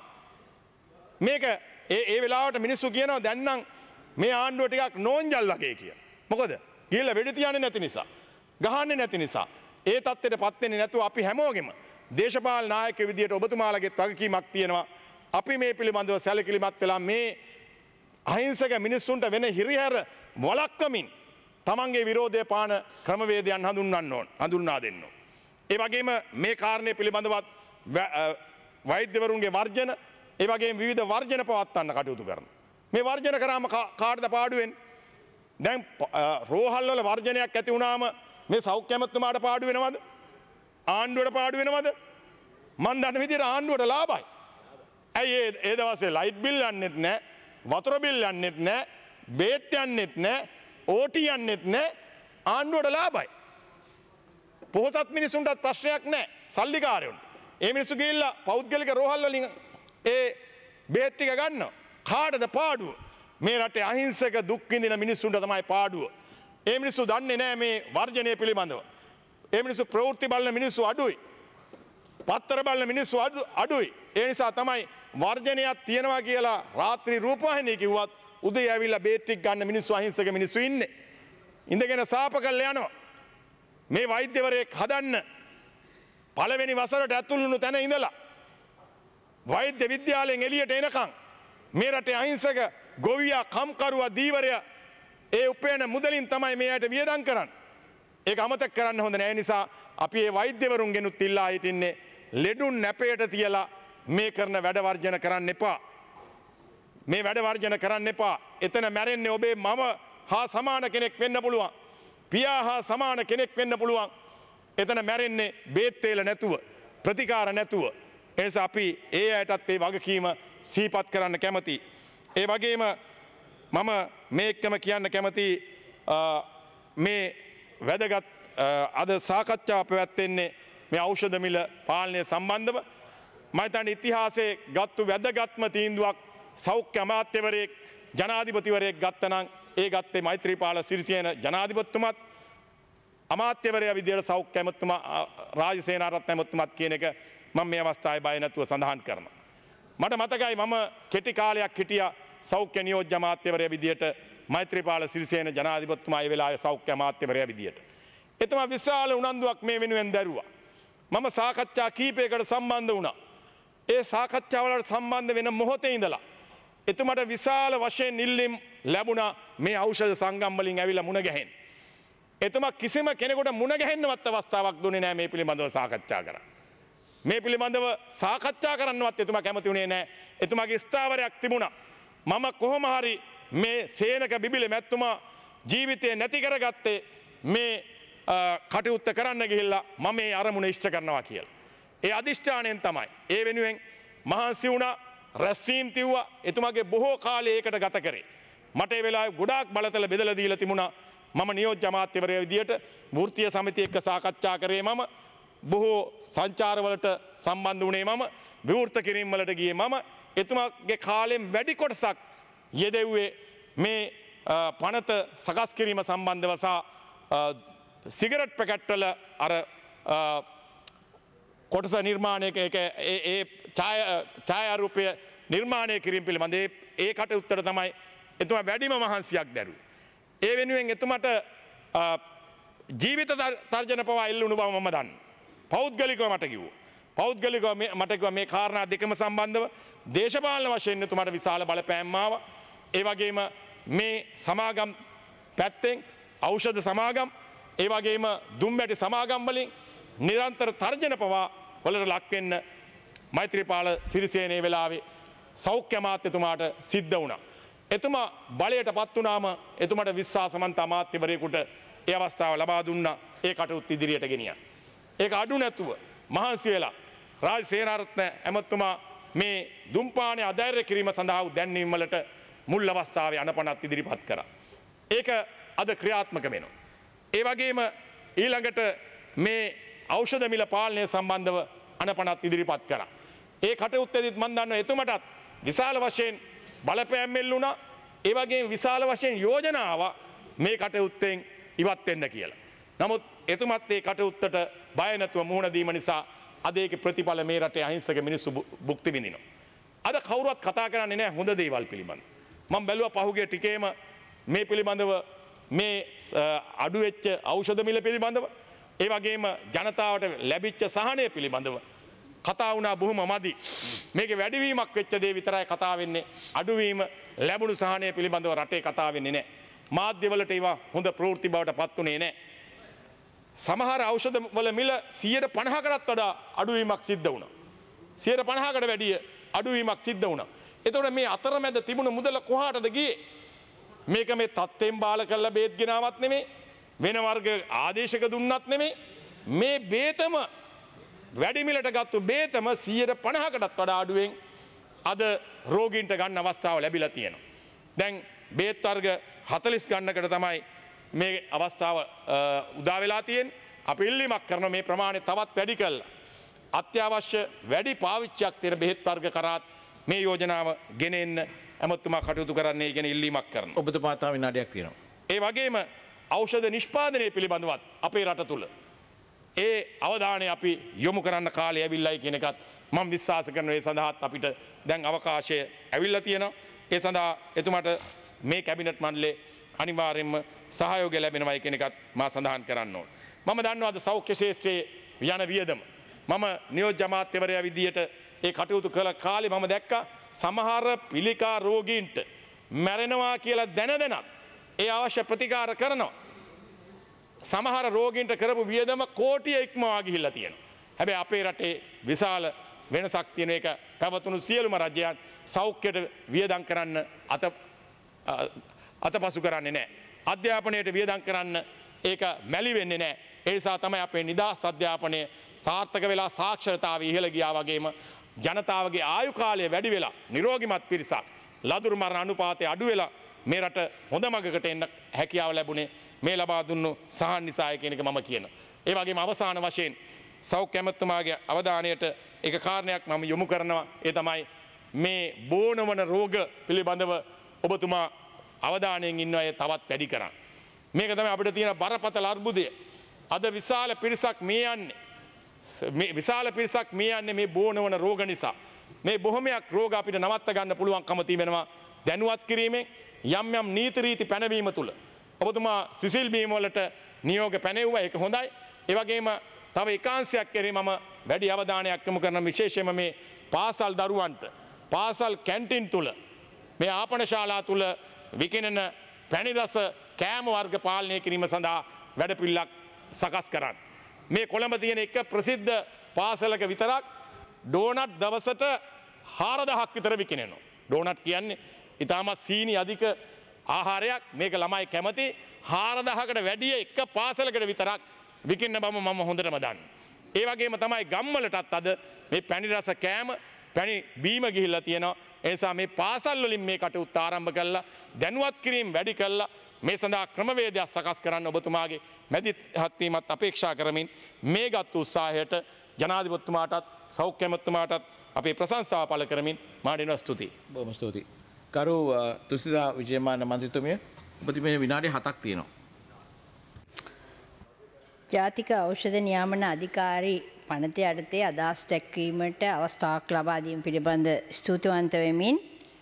මේක ඒ ඒ වෙලාවට මිනිස්සු කියනවා දැන් නම් මේ ආණ්ඩුව ටිකක් නෝන්ජල් වගේ කියලා. මොකද ගිහිල්ලා වෙඩි තියන්නේ නැති නිසා, ගහන්නේ නැති නිසා ඒ තත්ත්වයට පත් වෙන්නේ නැතුව අපි හැමෝගෙම දේශපාලන නායකයෝ විදියට ඔබතුමාලගෙත් වගකීමක් තියෙනවා. අපි මේ පිළිබඳව සැලකිලිමත් වෙලා මේ අහිංසක මිනිස්සුන්ට වෙන හිරිහැර වළක්වමින් තමන්ගේ විරෝධය පාන ක්‍රමවේදයන් හඳුන්වන්න ඕන, හඳුන්වා දෙන්න ඕන. ඒ වගේම මේ කාරණය පිළිබඳවත් වෛද්‍යවරුන්ගේ වර්ජන ඒ වගේම විවිධ වර්ජන පවත්වන්න කටයුතු කරන. මේ වර්ජන කරාම කාටද පාඩුවෙන්? දැන් රෝහල් වල වර්ජනයක් ඇති වුණාම මේ සෞඛ්‍ය ඇමතුමාට පාඩු වෙනවද? ආණ්ඩුවට පාඩු වෙනවද? මන් දන්න විදිහට ආණ්ඩුවට ලාභයි. ඇයි ඒ ඒ දවස්සේ ලයිට් බිල් යන්නෙත් නැහැ, වතුර බිල් යන්නෙත් නැහැ, බේත් යන්නෙත් නැහැ, ඕටී යන්නෙත් නැහැ. ආණ්ඩුවට ලාභයි. පොහොසත් මිනිසුන්ටත් ප්‍රශ්නයක් නැහැ. සල්ලිකාරයොන්ට. ඒ මිනිස්සු ගිහිල්ලා පෞද්ගලික රෝහල් වලින් ඒ බේත් ටික ගන්නවා. කාටද පාඩුව? මේ රටේ අහිංසක දුක් විඳින මිනිස්සුන්ට තමයි පාඩුව. ඒ මිනිස්සු දන්නේ නැහැ මේ වර්ජනය පිළිබඳව. ඒ මිනිස්සු ප්‍රවෘත්ති බලන මිනිස්සු අඩුයි. පත්තර බලන මිනිස්සු අඩුයි. ඒ නිසා තමයි වර්ජනයක් තියෙනවා කියලා රාත්‍රී රූපවාහිනිය කිව්වත් උදේ ඇවිල්ලා බේත් ටික ගන්න මිනිස්සු අහිංසක මිනිස්සු ඉන්නේ. ඉඳගෙන සාප කරලා යනවා. මේ වෛද්‍යවරයෙක් හදන්න පළවෙනි වසරට ඇතුළු වුණු තැන ඉඳලා වෛද්‍ය විද්‍යාලයෙන් එළියට එනකම් මේ රටේ අහිංසක ගොවියා, කම්කරුවා, දීවරයා ඒ උපයන මුදලින් තමයි මේ අයට වියදම් කරන්නේ. ඒක අමතක කරන්න හොඳ නෑ. නිසා අපි මේ වෛද්‍යවරුන්ගෙනුත් ඉල්ලා හිටින්නේ ලෙඩුන් නැපයට තියලා මේ කරන වැඩ වර්ජන කරන්න එපා. මේ වැඩ වර්ජන කරන්න එපා. එතන මැරෙන්නේ ඔබේ මම හා සමාන කෙනෙක් වෙන්න පුළුවන්. පියා හා සමාන කෙනෙක් වෙන්න පුළුවන්. එතන මැරෙන්නේ බේත් තේල නැතුව, ප්‍රතිකාර නැතුව. එනිසා අපි ඒ අයටත් ඒ වගකීම සිහිපත් කරන්න කැමතියි. ඒ වගේම මම මේ එක්කම කියන්න කැමති මේ වැදගත් අද සාකච්ඡාව පැවැත්වෙන්නේ මේ ඖෂධ මිල පාලනය සම්බන්ධව. මම හිතන්නේ ඉතිහාසයේ ගත්තු වැදගත්ම තීන්දුවක් සෞඛ්‍ය අමාත්‍යවරයෙක් ජනාධිපතිවරයෙක් ගත්තනම් ඒ ගත්තේ මෛත්‍රීපාල සිරිසේන ජනාධිපතිතුමත් අමාත්‍යවරයා විදියට සෞඛ්‍ය ඇමතුමා රාජසේනාරත්න ඇමතුමත් කියන එක මම මේ අවස්ථාවේ බය නැතුව සඳහන් කරනවා. මට මතකයි මම කෙටි කාලයක් හිටියා සෞඛ්‍ය නියෝජ්‍ය අමාත්‍යවරයා විදියට මෛත්‍රීපාල සිරිසේන ජනාධිපතිතුමා ඒ වෙලාවේ සෞඛ්‍ය අමාත්‍යවරයා විදියට. එතුමා විශාල උනන්දුවක් මේ වෙනුවෙන් දැරුවා. මම සාකච්ඡා කීපයකට සම්බන්ධ වුණා. ඒ සාකච්ඡාවලට සම්බන්ධ වෙන මොහොතේ ඉඳලා එතුමාට විශාල වශයෙන් ඉල්ලීම් ලැබුණා මේ ඖෂධ සංගම් වලින් ඇවිල්ලා මුණ ගැහෙන්න. එතුමා කිසිම කෙනෙකුට මුණ ගැහෙන්නවත් අවස්ථාවක් දුන්නේ නැහැ මේ පිළිබඳව සාකච්ඡා කරන්න. මේ පිළිබඳව සාකච්ඡා කරන්නවත් එතුමා කැමති වුණේ නැහැ. එතුමාගේ ස්ථාවරයක් තිබුණා. මම කොහොම හරි මේ සේනක බිබිලි මැතිතුමා ජීවිතේ නැති කරගත්තේ මේ කටයුත්ත කරන්න ගිහිල්ලා මම මේ අරමුණ ඉෂ්ට කරනවා කියලා. ඒ අදිෂ්ඨානයෙන් තමයි. ඒ වෙනුවෙන් මහන්සි වුණා, රැස්වීම් තිව්වා. එතුමාගේ බොහෝ කාලය ඒකට ගත කරේ. මට ඒ වෙලාවේ ගොඩාක් බලතල බෙදලා දීලා තිබුණා. මම නියෝජ්‍ය අමාත්‍යවරයා විදියට වෘත්තීය සමිතිය එක්ක සාකච්ඡා කරේ. මම බොහෝ සංචාරවලට සම්බන්ධ වුණේ. මම විවෘත කිරීම් වලට ගියේ. මම එතුමාගේ කාලෙන් වැඩි කොටසක් යෙදෙව්වේ මේ පනත සකස් කිරීම සම්බන්ධව සහ සිගරට් පැකැට්වල අර කොටස නිර්මාණයක ඒ ඡායාරූපය නිර්මාණය කිරීම පිළිබඳ ඒ කටයුත්තට තමයි එතුමා වැඩිම මහන්සියක් දැරුවේ. ඒ වෙනුවෙන් එතුමට ජීවිත තර්ජන පවා එල්ලුණු බව මම දන්නවා. පෞද්ගලිකව මට කිව්වා. පෞද්ගලිකව මට කිව්වා මේ කාරණා දෙකම සම්බන්ධව දේශපාලන වශයෙන් එතුමාට විශාල බලපෑම් ආවා. ඒ වගේම මේ සමාගම් පැත්තෙන් ඖෂධ සමාගම් ඒ වගේම දුම්බැටි සමාගම් වලින් නිරන්තර තර්ජන පවා වලට ලක් වෙන්න මෛත්‍රීපාල සිරිසේනේ වෙලාවේ සෞඛ්‍ය අමාත්‍යතුමාට සිද්ධ වුණා. එතුමා බලයට පත් වුණාම එතුමාට විශ්වාසමන්ත අමාත්‍යවරයෙකුට ඒ අවස්ථාව ලබා දුන්නා ඒ කටයුත්ත ඉදිරියට ගෙනියන්න. ඒක අඩු නැතුව මහන්සි වෙලා රාජ් සේනාරත්න ඇමතුමා මේ දුම්පානේ අධෛර්ය කිරීම සඳහා දැන්වීම් වලට මුල් අවස්ථාවේ අනපනත් ඉදිරිපත් කරා. ඒක අද ක්‍රියාත්මක වෙනවා. ඒ වගේම ඊළඟට මේ ඖෂධ මිල පාලනය සම්බන්ධව අනපනත් ඉදිරිපත් කරා. ඒ කටයුත්තේදීත් මම දන්නවා එතුමටත් විශාල වශයෙන් බලපෑම් එල්ලුණා. ඒ වගේම විශාල වශයෙන් යෝජනා ආවා මේ කටයුත්තෙන් ඉවත් වෙන්න කියලා. නමුත් එතුමත් ඒ කටයුත්තට බය නැතුව මුහුණ දීම නිසා අද ඒකේ ප්‍රතිඵල මේ රටේ අහිංසක මිනිස්සු භුක්ති විඳිනවා. අද කවුරුවත් කතා කරන්නේ නැහැ හොඳ දේවල් පිළිබඳව. මම බැලුවා පහුගිය ටිකේම මේ පිළිබඳව මේ අඩු වෙච්ච ඖෂධ මිල පිළිබඳව ඒ වගේම ජනතාවට ලැබිච්ච සහනය පිළිබඳව කතා වුණා බොහොම මදි. මේකේ වැඩිවීමක් වෙච්ච දේ විතරයි කතා වෙන්නේ. අඩුවීම ලැබුණු සහනය පිළිබඳව රටේ කතා වෙන්නේ නැහැ. මාධ්‍යවලට ඒවා හොඳ ප්‍රවෘත්ති බවට පත් උනේ නැහැ. සමහර ඖෂධ වල මිල සියයට පනහකටත් වඩා අඩුවීමක් සිද්ධ වුණා. සියයට පනහකට වැඩිය අඩුවීමක් සිද්ධ වුණා. එතකොට මේ අතරමැද තිබුණු මුදල කොහාටද ගියේ? මේක මේ තත්ත්වෙන් බාල කරලා බේත් ගෙනාවත් නෙමෙයි. වෙන වර්ග ආදේශක දුන්නත් නෙමෙයි. මේ බේතම වැඩි මිලට ගත්තු බේතම සියයට පනහකටත් වඩා අඩුවෙන් අද රෝගීන්ට ගන්න අවස්ථාව ලැබිලා තියෙනවා. දැන් බේත් වර්ග හතළිස් ගන්නකට තමයි මේ අවස්ථාව උදා වෙලා තියෙන්නේ. අපි ඉල්ලීමක් කරන මේ ප්‍රමාණය තවත් වැඩි කළා. අත්‍යවශ්‍ය වැඩි පාවිච්චියක් තියෙන බෙහෙත් වර්ග කරාත් මේ යෝජනාව ගෙනෙන්න ඇමතුමා කටයුතු කරන්නේ ගැන ඉල්ලීමක් කරනවා. ඔබතුමා තව විනාඩියක් තියෙනවා. ඒ වගේම ඖෂධ නිෂ්පාදනය පිළිබඳවත් අපේ රට තුල ඒ අවධානය අපි යොමු කරන්න කාලය ඇවිල්ලායි කියන එකත් මම විශ්වාස කරනවා. ඒ සඳහාත් අපිට දැන් අවකාශය ඇවිල්ලා තියෙනවා. ඒ සඳහා එතුමාට මේ කැබිනට් මණ්ඩලයේ අනිවාර්යයෙන්ම සහයෝගය ලැබෙනවයි කියන එකත් මා සඳහන් කරන්න ඕන. මම දන්නවා අද සෞඛ්‍ය ශාස්ත්‍රයේ යන වියදම මම නියෝජ්‍ය අමාත්‍යවරයා විදියට ඒ කටයුතු කළ කාලේ මම දැක්කා සමහර පිළිකා රෝගීන්ට මැරෙනවා කියලා දැන දැනත් ඒ අවශ්‍ය ප්‍රතිකාර කරනවා. සමහර රෝගීන්ට කරපු වියදම කෝටිය ඉක්මවා ගිහිල්ලා තියෙනවා. හැබැයි අපේ රටේ විශාල වෙනසක් තියෙන එක පැවතුණු සියලුම රජයන් සෞඛ්‍යයට වියදම් කරන්න අත අතපසු කරන්නේ නැහැ. අධ්‍යාපනයට වියදම් කරන්න ඒක මැලි වෙන්නේ නැහැ. ඒ නිසා තමයි අපේ නිදහස් අධ්‍යාපනය සාර්ථක වෙලා සාක්ෂරතාවය ඉහළ ගියා වගේම ජනතාවගේ ආයු කාලය වැඩි වෙලා නිරෝගිමත් පිරිසක් ලදරු මරණ අනුපාතය අඩු වෙලා මේ රට හොඳ මගකට එන්න හැකියාව ලැබුණේ මේ ලබා දුන්නු සහන් නිසායි කියන එක මම කියනවා. ඒ වගේම අවසාන වශයෙන් සෞඛ්‍ය ඇමතුමාගේ අවධානයට එක කාරණයක් මම යොමු කරනවා. ඒ තමයි මේ බෝනවන රෝග පිළිබඳව ඔබතුමා අවධානයෙන් ඉන්න අය තවත් වැඩි කරන්න. මේක තමයි අපිට තියෙන බරපතල අර්බුදය. අද විශාල පිරිසක් මේ යන්නේ මේ විශාල පිරිසක් මේ යන්නේ මේ බෝනවන රෝග නිසා. මේ බොහොමයක් රෝග අපිට නවත්ත ගන්න පුළුවන්කම තිබෙනවා දැනුවත් කිරීමෙන් යම් යම් නීති රීති පැනවීම තුල. ඔබතුමා සිසිල් බීම වලට නියෝග පැනෙවුවා ඒක හොඳයි. ඒ වගේම තව එකාංශයක් කෙරේ මම වැඩි අවධානයක් යොමු කරන විශේෂයෙන්ම මේ පාසල් දරුවන්ට පාසල් කැන්ටින් තුල මේ ආපන ශාලා තුල විකිනෙන පැණි රස කෑම වර්ග පාලනය කිරීම සඳහා වැඩපිළිවෙලක් සකස් කරන්න. මේ කොළඹ තියෙන එක ප්‍රසිද්ධ පාසලක විතරක් ඩෝනට් දවසට හාරදහක් විතර විකිනෙනවා. ඩෝනට් කියන්නේ ඉතාමත් සීනි අධික ආහාරයක්. මේක ළමයි කැමති. හාරදහකට වැඩිය එක පාසලකට විතරක් විකින්න බව මම හොඳටම දන්නවා. ඒ වගේම තමයි ගම්වලටත් අද මේ පැණි රස කෑම පැණි බීම ගිහිල්ලා තියෙනවා. ඒ නිසා මේ පාසල් වලින් මේ කටයුත්ත ආරම්භ කළා දැනුවත් කිරීම වැඩි කළා මේ සඳහා ක්‍රමවේදයක් සකස් කරන්න ඔබතුමාගේ මැදිහත් වීමත් අපේක්ෂා කරමින් මේ ගත් උත්සාහයට ජනාධිපතිතුමාටත් සෞඛ්‍ය ඇමතුමාටත් අපේ ප්‍රශංසාව පළ කරමින් මා දෙනවා ස්තුතියි. බොහොම ස්තුතියි. කරු තුසිතා විජයමාන මන්ත්‍රීතුමිය ඔබතුමේ විනාඩි හතක් තියෙනවා. ජාතික ඖෂධ නියාමන අධිකාරී පනත යටතේ අදහස් දැක්වීමට අවස්ථාවක් ලබා දීම පිළිබඳ ස්තුතිවන්ත වෙමින්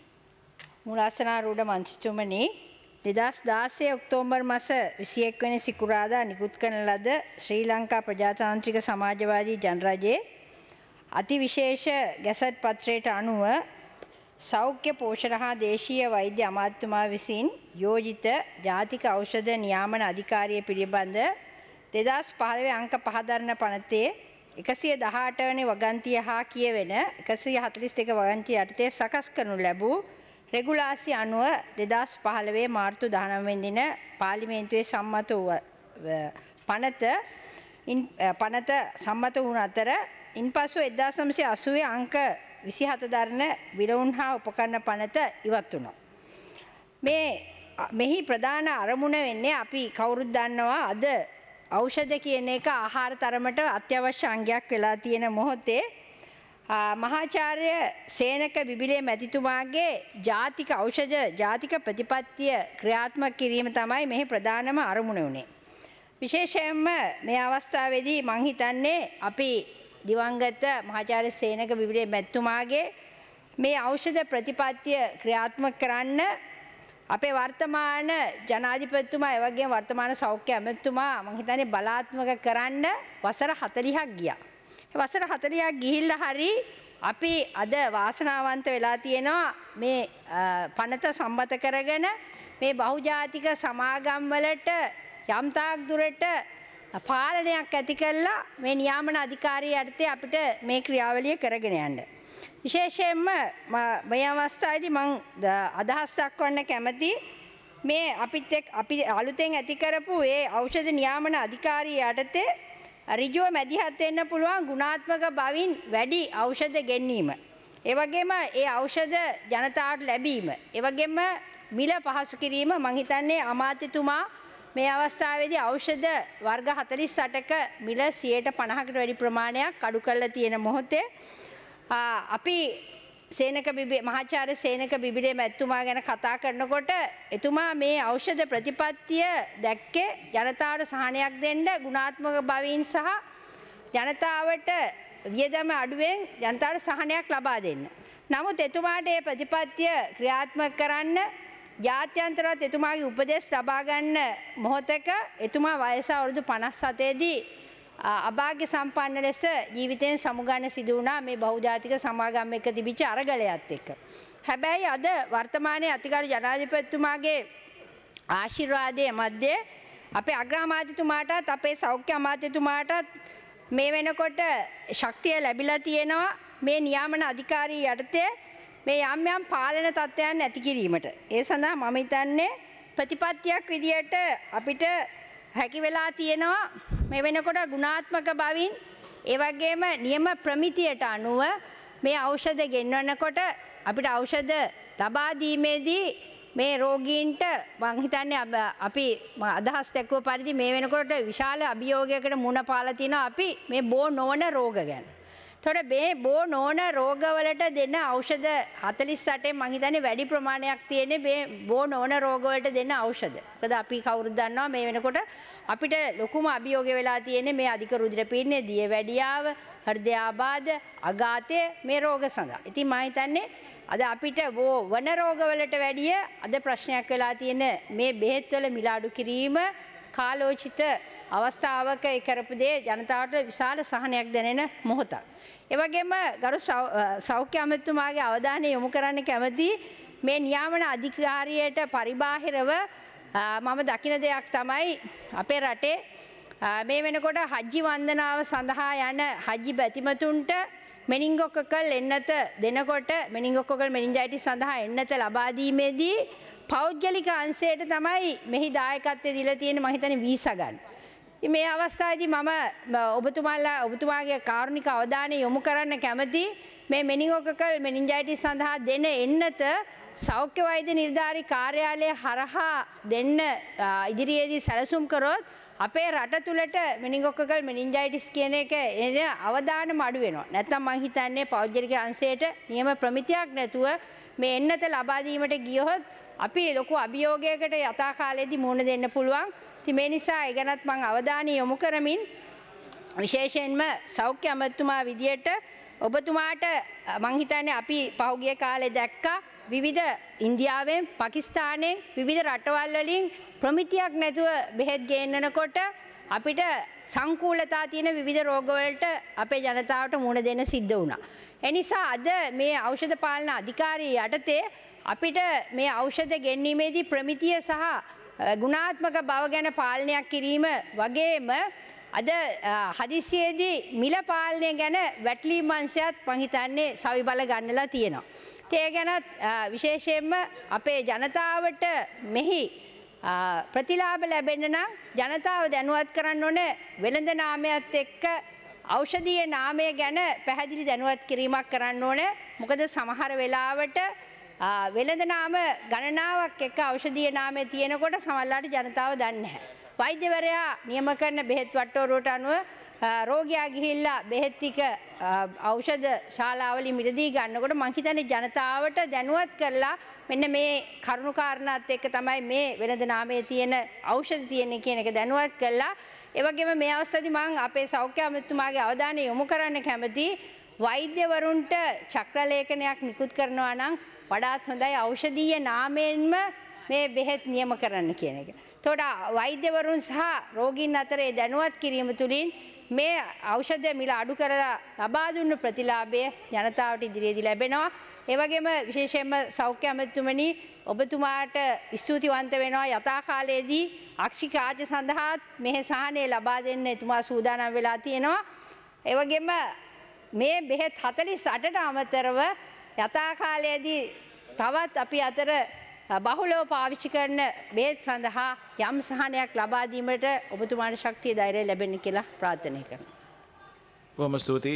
මුලාසනාරූඪ මන්ත්‍රීතුමනි දෙදහස් දාසය ඔක්තෝබර් මාස විසිඑක වෙනි සිකුරාදා නිකුත් කරන ලද ශ්‍රී ලංකා ප්‍රජාතාන්ත්‍රික සමාජවාදී ජනරජයේ අතිවිශේෂ ගැසට් පත්‍රයට අනුව සෞඛ්‍ය පෝෂණ හා දේශීය වෛද්‍ය අමාත්‍යතුමා විසින් යෝජිත ජාතික ඖෂධ නියාමන අධිකාරිය පිළිබඳ දෙදහස් පහළොව අංක පහ දරන පනතේ එකසිය දහඅට වෙනි වගන්තිය හා කියවෙන එකසිය හතළිස් දෙක වගන්තිය යටතේ සකස් කරනු ලැබූ රෙගුලාසි අනුව දෙදහස් පහළොව මාර්තු දහනවය වෙනි දින පාර්ලිමේන්තුවේ සම්මත වූ පනත පනත සම්මත වුණ අතර ඉන්පසු එක්දාස් නවසිය අසූ අංක විසිහත දරන විරවුන් හා උපකරණ පනත ඉවත් වුණා. මේ මෙහි ප්‍රධාන අරමුණ වෙන්නේ අපි කවුරුත් දන්නවා අද ඖෂධ කියන එක ආහාර තරමට අත්‍යවශ්‍ය අංගයක් වෙලා තියෙන මොහොතේ මහාචාර්ය සේනක බිබිලේ මැතිතුමාගේ ජාතික ඖෂධ ජාතික ප්‍රතිපත්තිය ක්‍රියාත්මක කිරීම තමයි මෙහි ප්‍රධානම අරමුණ වුණේ. විශේෂයෙන්ම මේ අවස්ථාවේදී මං හිතන්නේ අපි දිවංගත මහාචාර්ය සේනක බිබිලේ මැතිතුමාගේ මේ ඖෂධ ප්‍රතිපත්තිය ක්‍රියාත්මක කරන්න අපේ වර්තමාන ජනාධිපතිතුමා ඒ වගේම වර්තමාන සෞඛ්‍ය ඇමතිතුමා මම හිතන්නේ බලාත්මක කරන්න වසර හතළිහක් ගියා. ඒ වසර හතළිහක් ගිහිල්ලා හරි අපි අද වාසනාවන්ත වෙලා තියෙනවා මේ පනත සම්මත කරගෙන මේ බහුජාතික සමාගම් වලට යම් තාක් දුරට පාලනයක් ඇති කළා මේ නියාමන අධිකාරිය යටතේ අපිට මේ ක්‍රියාවලිය කරගෙන යන්න. විශේෂයෙන්ම මේ අවස්ථාවේදී මම අදහස් දක්වන්න කැමති මේ අපිත් එක් අපි අලුතෙන් ඇති කරපු ඒ ඖෂධ නියාමන අධිකාරිය යටතේ ඍජුව මැදිහත් වෙන්න පුළුවන් ගුණාත්මක බවින් වැඩි ඖෂධ ගෙන්වීම. ඒ වගේම ඒ ඖෂධ ජනතාවට ලැබීම. ඒ වගේම මිල පහසු කිරීම මම හිතන්නේ අමාත්‍යතුමා මේ අවස්ථාවේදී ඖෂධ වර්ග හතළිස් අටක මිල සියයට පනහකට වැඩි ප්‍රමාණයක් අඩු කරලා තියෙන මොහොතේ අපි සේනක බිබි මහාචාර්ය සේනක බිබිලේ මැතිතුමා ගැන කතා කරනකොට එතුමා මේ ඖෂධ ප්‍රතිපත්තිය දැක්කේ ජනතාවට සහනයක් දෙන්න ගුණාත්මක බවින් සහ ජනතාවට වියදම අඩුවෙන් ජනතාවට සහනයක් ලබා දෙන්න. නමුත් එතුමාට මේ ප්‍රතිපත්තිය ක්‍රියාත්මක කරන්න ජාත්‍යන්තරවත් එතුමාගේ උපදෙස් ලබා ගන්න මොහොතක එතුමා වයස අවුරුදු පනස් හතේදී අභාග්‍ය සම්පන්න ලෙස ජීවිතයෙන් සමුගන්න සිදු වුණා මේ බහුජාතික සමාගම් එක්ක තිබිච්ච අරගලයත් එක්ක. හැබැයි අද වර්තමානයේ අතිගරු ජනාධිපතිතුමාගේ ආශිර්වාදයේ මැද්දේ අපේ අග්‍රාමාත්‍යතුමාටත් අපේ සෞඛ්‍ය අමාත්‍යතුමාටත් මේ වෙනකොට ශක්තිය ලැබිලා තියෙනවා මේ නියාමන අධිකාරිය යටතේ මේ යම් යම් පාලන තත්ත්වයන් නැති කිරීමට. ඒ සඳහා මම හිතන්නේ ප්‍රතිපත්තියක් විදියට අපිට හැකි වෙලා තියෙනවා මේ වෙනකොට ගුණාත්මක බවින් ඒ වගේම නියම ප්‍රමිතියට අනුව මේ ඖෂධ ගෙන්වනකොට අපිට ඖෂධ ලබා දීමේදී මේ රෝගීන්ට මං හිතන්නේ අපි අදහස් දක්ව පරිදි මේ වෙනකොට විශාල අභියෝගයකට මුහුණ පාලා තිනවා අපි මේ බෝ නොවන රෝග ගැන. එතකොට මේ බෝ නොවන රෝගවලට දෙන ඖෂධ හතළිස් අටෙන් මං හිතන්නේ වැඩි ප්‍රමාණයක් තියෙන්නේ මේ බෝ නොවන රෝගවලට දෙන ඖෂධ. මොකද අපි කවුරුද දන්නවා මේ වෙනකොට අපිට ලොකුම අභියෝගය වෙලා තියෙන්නේ මේ අධික රුධිර පීඩනය, දියවැඩියාව, හෘදයාබාධ, අඝාතය මේ රෝග සඳහා. ඉතින් මං හිතන්නේ අද අපිට බෝ වන රෝගවලට වැඩිය අද ප්‍රශ්නයක් වෙලා තියෙන මේ බෙහෙත් වල මිල අඩු කිරීම කාලෝචිත අවස්ථාවක කරපු දේ ජනතාවට විශාල සහනයක් දැනෙන මොහොතක්. ඒ වගේම ගරු සෞඛ්‍ය අමාත්‍යතුමාගේ අවධානය යොමු කරන්න කැමති මේ නියාමන අධිකාරියට පරිබාහිරව මම දකින දෙයක් තමයි අපේ රටේ මේ වෙනකොට හජ්ජි වන්දනාව සඳහා යන හජ්ජි බැතිමතුන්ට මෙනින්ගොකොකල් එන්නත දෙනකොට මෙනින්ගොකොකල් මෙනින්ජයිටිස් සඳහා එන්නත ලබා දීමේදී පෞද්ගලික අංශයට තමයි මෙහි දායකත්වය දීලා තියෙන්නේ මම හිතන්නේ වීසා ගන්න. මේ අවස්ථාවේදී මම ඔබතුමාලා ඔබතුමාගේ කාරුණික අවධානය යොමු කරන්න කැමති මේ මෙනින්ගොකොකල් මෙනින්ජයිටිස් සඳහා දෙන එන්නත සෞඛ්‍ය වෛද්‍ය නිලධාරී කාර්යාලය හරහා දෙන්න ඉදිරියේදී සැලසුම් කරොත් අපේ රට තුලට මෙනින්ගොකොකල් මෙනින්ජයිටිස් කියන එක එන අවදානම අඩු වෙනවා. නැත්නම් මම හිතන්නේ පෞද්ගලික අංශයට නියම ප්‍රමිතියක් නැතුව මේ එන්නත ලබා දීමට ගියොත් අපි ලොකු අභියෝගයකට යථා කාලයේදී මුහුණ දෙන්න පුළුවන්. ඉතින් මේ නිසා ඒ ගැනත් මම අවධානය යොමු කරමින් විශේෂයෙන්ම සෞඛ්‍ය අමාත්‍යතුමා විදියට ඔබතුමාට මං හිතන්නේ අපි පහුගිය කාලේ දැක්කා විවිධ ඉන්දියාවෙන් පාකිස්තානෙන් විවිධ රටවල් වලින් ප්‍රමිතියක් නැතුව බෙහෙත් ගේන්නනකොට අපිට සංකූලතා තියෙන විවිධ රෝගවලට අපේ ජනතාවට මුහුණ දෙන්න සිද්ධ වුණා. ඒ නිසා අද මේ ඖෂධ පාලන අධිකාරිය යටතේ අපිට මේ ඖෂධ ගෙන්වීමේදී ප්‍රමිතිය සහ ගුණාත්මක බව ගැන පාලනයක් කිරීම වගේම අද හදිසියේදී මිල පාලනය ගැන වැටලීම් අංශයත් මං හිතන්නේ සවිබල ගන්නලා තියෙනවා. ඒ ගැනත් විශේෂයෙන්ම අපේ ජනතාවට මෙහි ප්‍රතිලාභ ලැබෙන්න නම් ජනතාව දැනුවත් කරන්න ඕන වෙළඳ නාමයත් එක්ක ඖෂධීය නාමය ගැන පැහැදිලි දැනුවත් කිරීමක් කරන්න ඕන. මොකද සමහර වෙලාවට වෙළඳ නාම ගණනාවක් එක්ක ඖෂධීය නාමය තියෙනකොට සමහරවිට ජනතාව දන්නේ නැහැ. වෛද්‍යවරයා නියම කරන බෙහෙත් වට්ටෝරුවට අනුව රෝගියා ගිහිල්ලා බෙහෙත් ටික ඖෂධ ශාලාවලින් මිලදී ගන්නකොට මං හිතන්නේ ජනතාවට දැනුවත් කරලා මෙන්න මේ කරුණු කාරණාත් එක්ක තමයි මේ වෙළඳ නාමයේ තියෙන ඖෂධ තියෙන්නේ කියන එක දැනුවත් කළා. ඒ වගේම මේ අවස්ථාවේදී මම අපේ සෞඛ්‍ය අමාත්‍යතුමාගේ අවධානය යොමු කරන්න කැමතියි වෛද්‍යවරුන්ට චක්‍රලේඛනයක් නිකුත් කරනවා නම් වඩාත් හොඳයි ඖෂධීය නාමයෙන්ම මේ බෙහෙත් නියම කරන්න කියන එක. එතකොට වෛද්‍යවරුන් සහ රෝගීන් අතර දැනුවත් කිරීම තුළින් මේ ඖෂධ මිල අඩු කරලා ලබා දුන්න ප්‍රතිලාභය ජනතාවට ඉදිරියේදී ලැබෙනවා. ඒ වගේම විශේෂයෙන්ම සෞඛ්‍ය අමාත්‍යතුමනි ඔබතුමාට ස්තුතිවන්ත වෙනවා යථා කාලයේදී අක්ෂි කාර්ය සඳහා මේ සහනය ලබා දෙන්න එතුමා සූදානම් වෙලා තියෙනවා. ඒ වගේම මේ බෙහෙත් හතළිස් අටට අමතරව යථා කාලයේදී තවත් අපි අතර බහුලව පාවිච්චි කරන බෙහෙත් සඳහා යම් සහනයක් ලබා දීමට ඔබතුමාට ශක්තිය ධෛර්යය ලැබෙන්න කියලා ප්‍රාර්ථනා කරනවා. බොහොම ස්තුතියි.